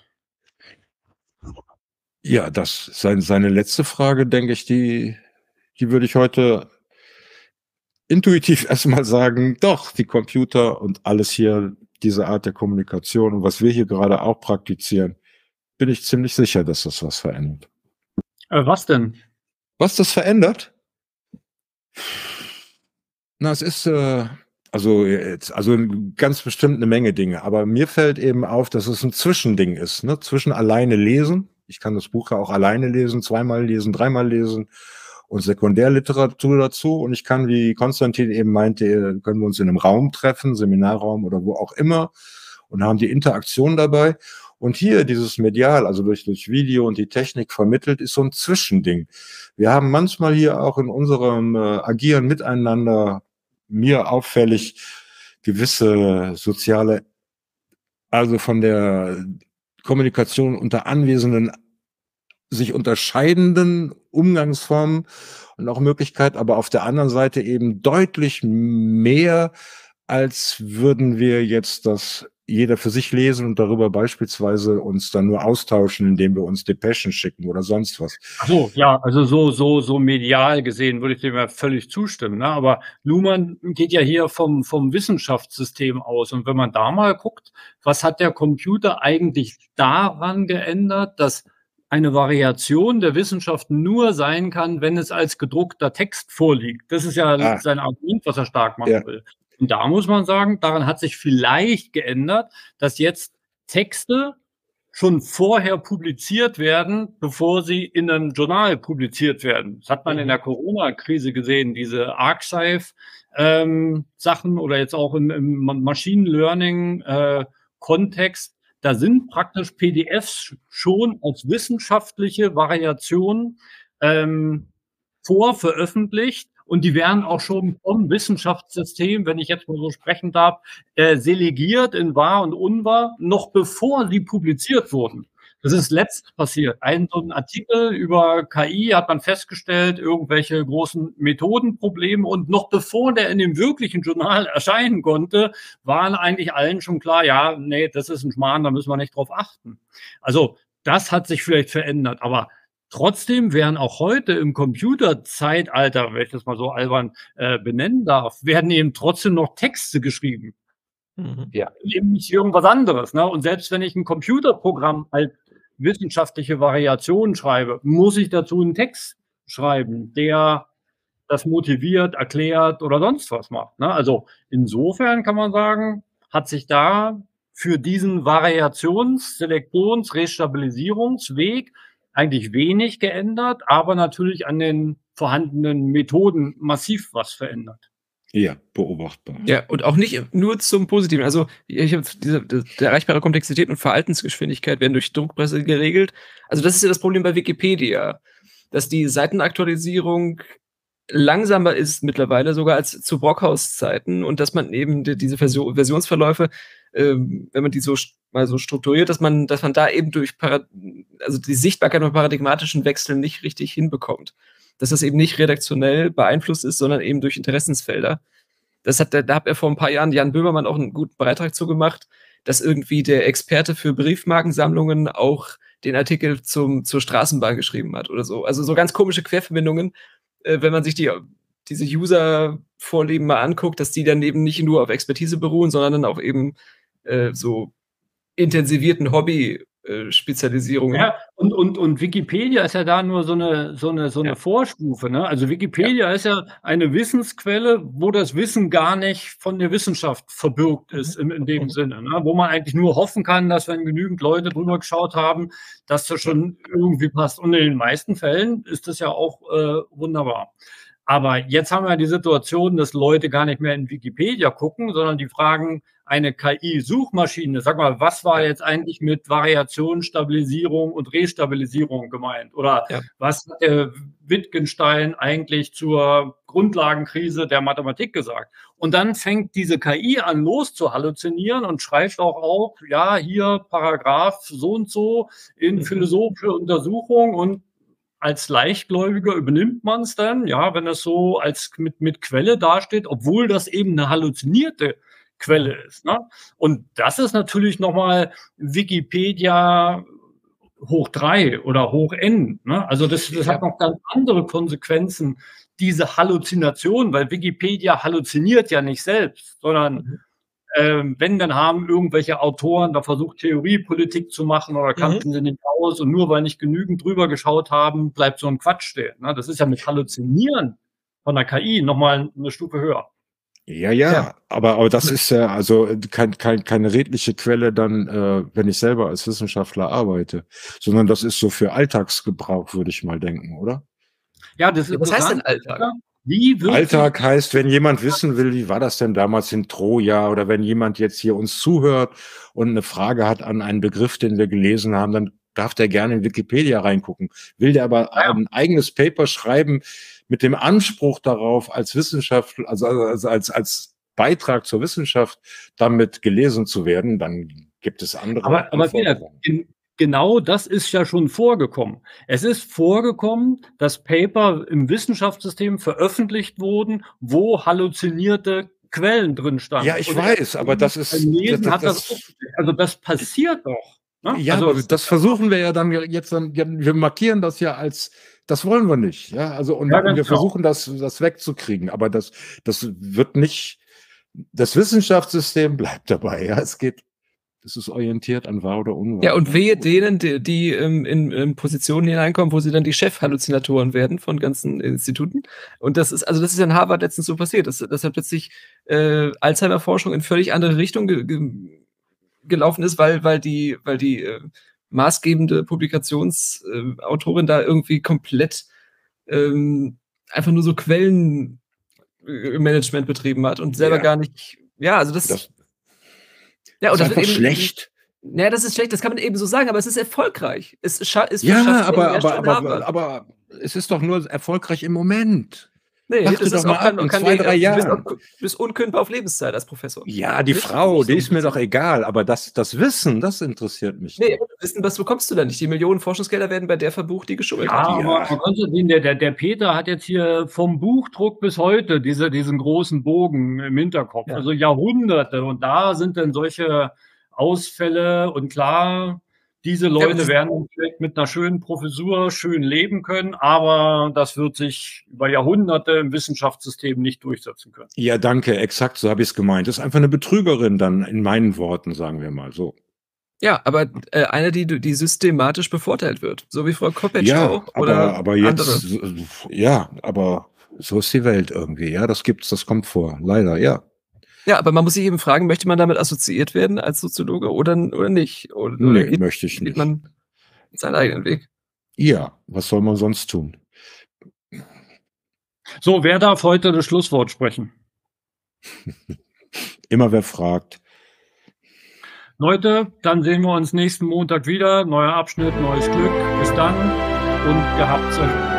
Ja, das seine letzte Frage, denke ich, die würde ich heute intuitiv erstmal sagen, doch, die Computer und alles hier, diese Art der Kommunikation und was wir hier gerade auch praktizieren, bin ich ziemlich sicher, dass das was verändert. Was denn? Was das verändert? Na, es ist also ganz bestimmt eine Menge Dinge, aber mir fällt eben auf, dass es ein Zwischending ist, ne? Zwischen alleine lesen. Ich kann das Buch ja auch alleine lesen, zweimal lesen, dreimal lesen und Sekundärliteratur dazu. Und ich kann, wie Konstantin eben meinte, können wir uns in einem Raum treffen, Seminarraum oder wo auch immer und haben die Interaktion dabei. Und hier dieses Medial, also durch Video und die Technik vermittelt, ist so ein Zwischending. Wir haben manchmal hier auch in unserem Agieren miteinander mir auffällig gewisse soziale, also von der Kommunikation unter Anwesenden sich unterscheidenden Umgangsformen und auch Möglichkeit, aber auf der anderen Seite eben deutlich mehr, als würden wir jetzt das jeder für sich lesen und darüber beispielsweise uns dann nur austauschen, indem wir uns Depeschen schicken oder sonst was. Ach so, ja, also so medial gesehen würde ich dem ja völlig zustimmen, ne? Aber Luhmann geht ja hier vom Wissenschaftssystem aus. Und wenn man da mal guckt, was hat der Computer eigentlich daran geändert, dass eine Variation der Wissenschaft nur sein kann, wenn es als gedruckter Text vorliegt. Das ist ja sein Argument, was er stark machen will. Und da muss man sagen, daran hat sich vielleicht geändert, dass jetzt Texte schon vorher publiziert werden, bevor sie in einem Journal publiziert werden. Das hat man in der Corona-Krise gesehen, diese Archive-Sachen oder jetzt auch im Machine Learning-Kontext. Da sind praktisch PDFs schon als wissenschaftliche Variationen vorveröffentlicht. Und die werden auch schon vom Wissenschaftssystem, wenn ich jetzt mal so sprechen darf, selegiert in wahr und unwahr, noch bevor sie publiziert wurden. Das ist letzt passiert. So ein Artikel über KI hat man festgestellt, irgendwelche großen Methodenprobleme. Und noch bevor der in dem wirklichen Journal erscheinen konnte, waren eigentlich allen schon klar, ja, nee, das ist ein Schmarrn, da müssen wir nicht drauf achten. Also das hat sich vielleicht verändert, aber trotzdem werden auch heute im Computerzeitalter, wenn ich das mal so albern benennen darf, werden eben trotzdem noch Texte geschrieben. Ja. Eben nicht irgendwas anderes. Ne? Und selbst wenn ich ein Computerprogramm als wissenschaftliche Variation schreibe, muss ich dazu einen Text schreiben, der das motiviert, erklärt oder sonst was macht. Ne? Also insofern kann man sagen, hat sich da für diesen Variations-, Selektions-, Restabilisierungsweg eigentlich wenig geändert, aber natürlich an den vorhandenen Methoden massiv was verändert. Ja, beobachtbar. Ja, und auch nicht nur zum Positiven. Also ich habe die erreichbare Komplexität und Verhaltensgeschwindigkeit werden durch Druckpresse geregelt. Also das ist ja das Problem bei Wikipedia, dass die Seitenaktualisierung langsamer ist mittlerweile sogar als zu Brockhaus-Zeiten und dass man eben diese Versionsverläufe, wenn man die so mal so strukturiert, dass man da eben durch also die Sichtbarkeit von paradigmatischen Wechseln nicht richtig hinbekommt. Dass das eben nicht redaktionell beeinflusst ist, sondern eben durch Interessensfelder. Da hat er vor ein paar Jahren Jan Böhmermann auch einen guten Beitrag zu gemacht, dass irgendwie der Experte für Briefmarkensammlungen auch den Artikel zur Straßenbahn geschrieben hat oder so. Also so ganz komische Querverbindungen, wenn man sich diese User-Vorlieben mal anguckt, dass die dann eben nicht nur auf Expertise beruhen, sondern dann auch eben so intensivierten Hobby-Spezialisierungen. Ja, und Wikipedia ist ja da nur so eine Vorstufe, ne? Also Wikipedia ist ja eine Wissensquelle, wo das Wissen gar nicht von der Wissenschaft verbürgt ist, in dem Sinne, ne? Wo man eigentlich nur hoffen kann, dass, wenn genügend Leute drüber geschaut haben, dass das schon irgendwie passt. Und in den meisten Fällen ist das ja auch wunderbar. Aber jetzt haben wir die Situation, dass Leute gar nicht mehr in Wikipedia gucken, sondern die fragen eine KI-Suchmaschine. Sag mal, was war jetzt eigentlich mit Variation, Stabilisierung und Restabilisierung gemeint? Oder was hat der Wittgenstein eigentlich zur Grundlagenkrise der Mathematik gesagt? Und dann fängt diese KI an, loszuhalluzinieren und schreibt auch auf, ja, hier Paragraph so und so in philosophische Untersuchung, und als Leichtgläubiger übernimmt man es dann, ja, wenn es so als mit Quelle dasteht, obwohl das eben eine halluzinierte Quelle ist, ne? Und das ist natürlich nochmal Wikipedia hoch 3 oder hoch N, ne? Also das hat noch ganz andere Konsequenzen, diese Halluzination, weil Wikipedia halluziniert ja nicht selbst, sondern wenn, dann haben irgendwelche Autoren da versucht, Theoriepolitik zu machen oder kannten sie nicht aus, und nur weil nicht genügend drüber geschaut haben, bleibt so ein Quatsch stehen, ne? Das ist ja mit Halluzinieren von der KI nochmal eine Stufe höher. Ja, aber das ist ja also keine redliche Quelle dann, wenn ich selber als Wissenschaftler arbeite, sondern das ist so für Alltagsgebrauch, würde ich mal denken, oder? Ja, das ist was heißt denn Alltag? Alltag heißt, wenn jemand wissen will, wie war das denn damals in Troja, oder wenn jemand jetzt hier uns zuhört und eine Frage hat an einen Begriff, den wir gelesen haben, dann darf der gerne in Wikipedia reingucken. Will der aber ein eigenes Paper schreiben mit dem Anspruch darauf, als Wissenschaftler, also als Beitrag zur Wissenschaft damit gelesen zu werden, dann gibt es andere. Aber genau das ist ja schon vorgekommen. Es ist vorgekommen, dass Paper im Wissenschaftssystem veröffentlicht wurden, wo halluzinierte Quellen drin standen. Ja, ich weiß, aber das ist... Also das passiert doch. Ne? Ja, also, aber das versuchen wir ja dann jetzt, wir markieren das ja als, das wollen wir nicht. Ja, also und wir versuchen das wegzukriegen, aber das wird nicht, das Wissenschaftssystem bleibt dabei. Ja, es ist orientiert an wahr oder unwahr. Ja, und wehe denen, die in Positionen hineinkommen, wo sie dann die Chefhalluzinatoren werden von ganzen Instituten. Und das ist ja in Harvard letztens so passiert, dass hat plötzlich Alzheimer-Forschung in völlig andere Richtung gelaufen ist, weil die maßgebende Publikationsautorin da irgendwie komplett einfach nur so Quellenmanagement betrieben hat und selber gar nicht. Ja, also das ja, und das ist einfach schlecht. Ja, das ist schlecht, das kann man eben so sagen, aber es ist erfolgreich. Aber es ist doch nur erfolgreich im Moment. Nee, das ist doch mal in 2-3 Jahren. Du bist unkündbar auf Lebenszeit als Professor. Ja, die Frau, die ist mir doch egal, aber das Wissen, das interessiert mich. Nee, Wissen, was bekommst du da nicht? Die Millionen Forschungsgelder werden bei der verbucht, die geschummelt hat. Aber Konstantin, der Peter hat jetzt hier vom Buchdruck bis heute diesen großen Bogen im Hinterkopf. Ja. Also Jahrhunderte. Und da sind dann solche Ausfälle, und klar, diese Leute werden vielleicht mit einer schönen Professur schön leben können, aber das wird sich über Jahrhunderte im Wissenschaftssystem nicht durchsetzen können. Ja, danke, exakt so habe ich es gemeint. Das ist einfach eine Betrügerin dann, in meinen Worten, sagen wir mal so. Ja, aber eine, die systematisch bevorteilt wird, so wie Frau Kopetsch auch. Aber jetzt, ja, aber so ist die Welt irgendwie, ja, das kommt vor, leider, ja. Ja, aber man muss sich eben fragen, möchte man damit assoziiert werden als Soziologe oder nicht? Oder nee, möchte ich nicht. Geht man seinen eigenen Weg? Ja, was soll man sonst tun? So, wer darf heute das Schlusswort sprechen? Immer wer fragt. Leute, dann sehen wir uns nächsten Montag wieder. Neuer Abschnitt, neues Glück. Bis dann und gehabt's euch.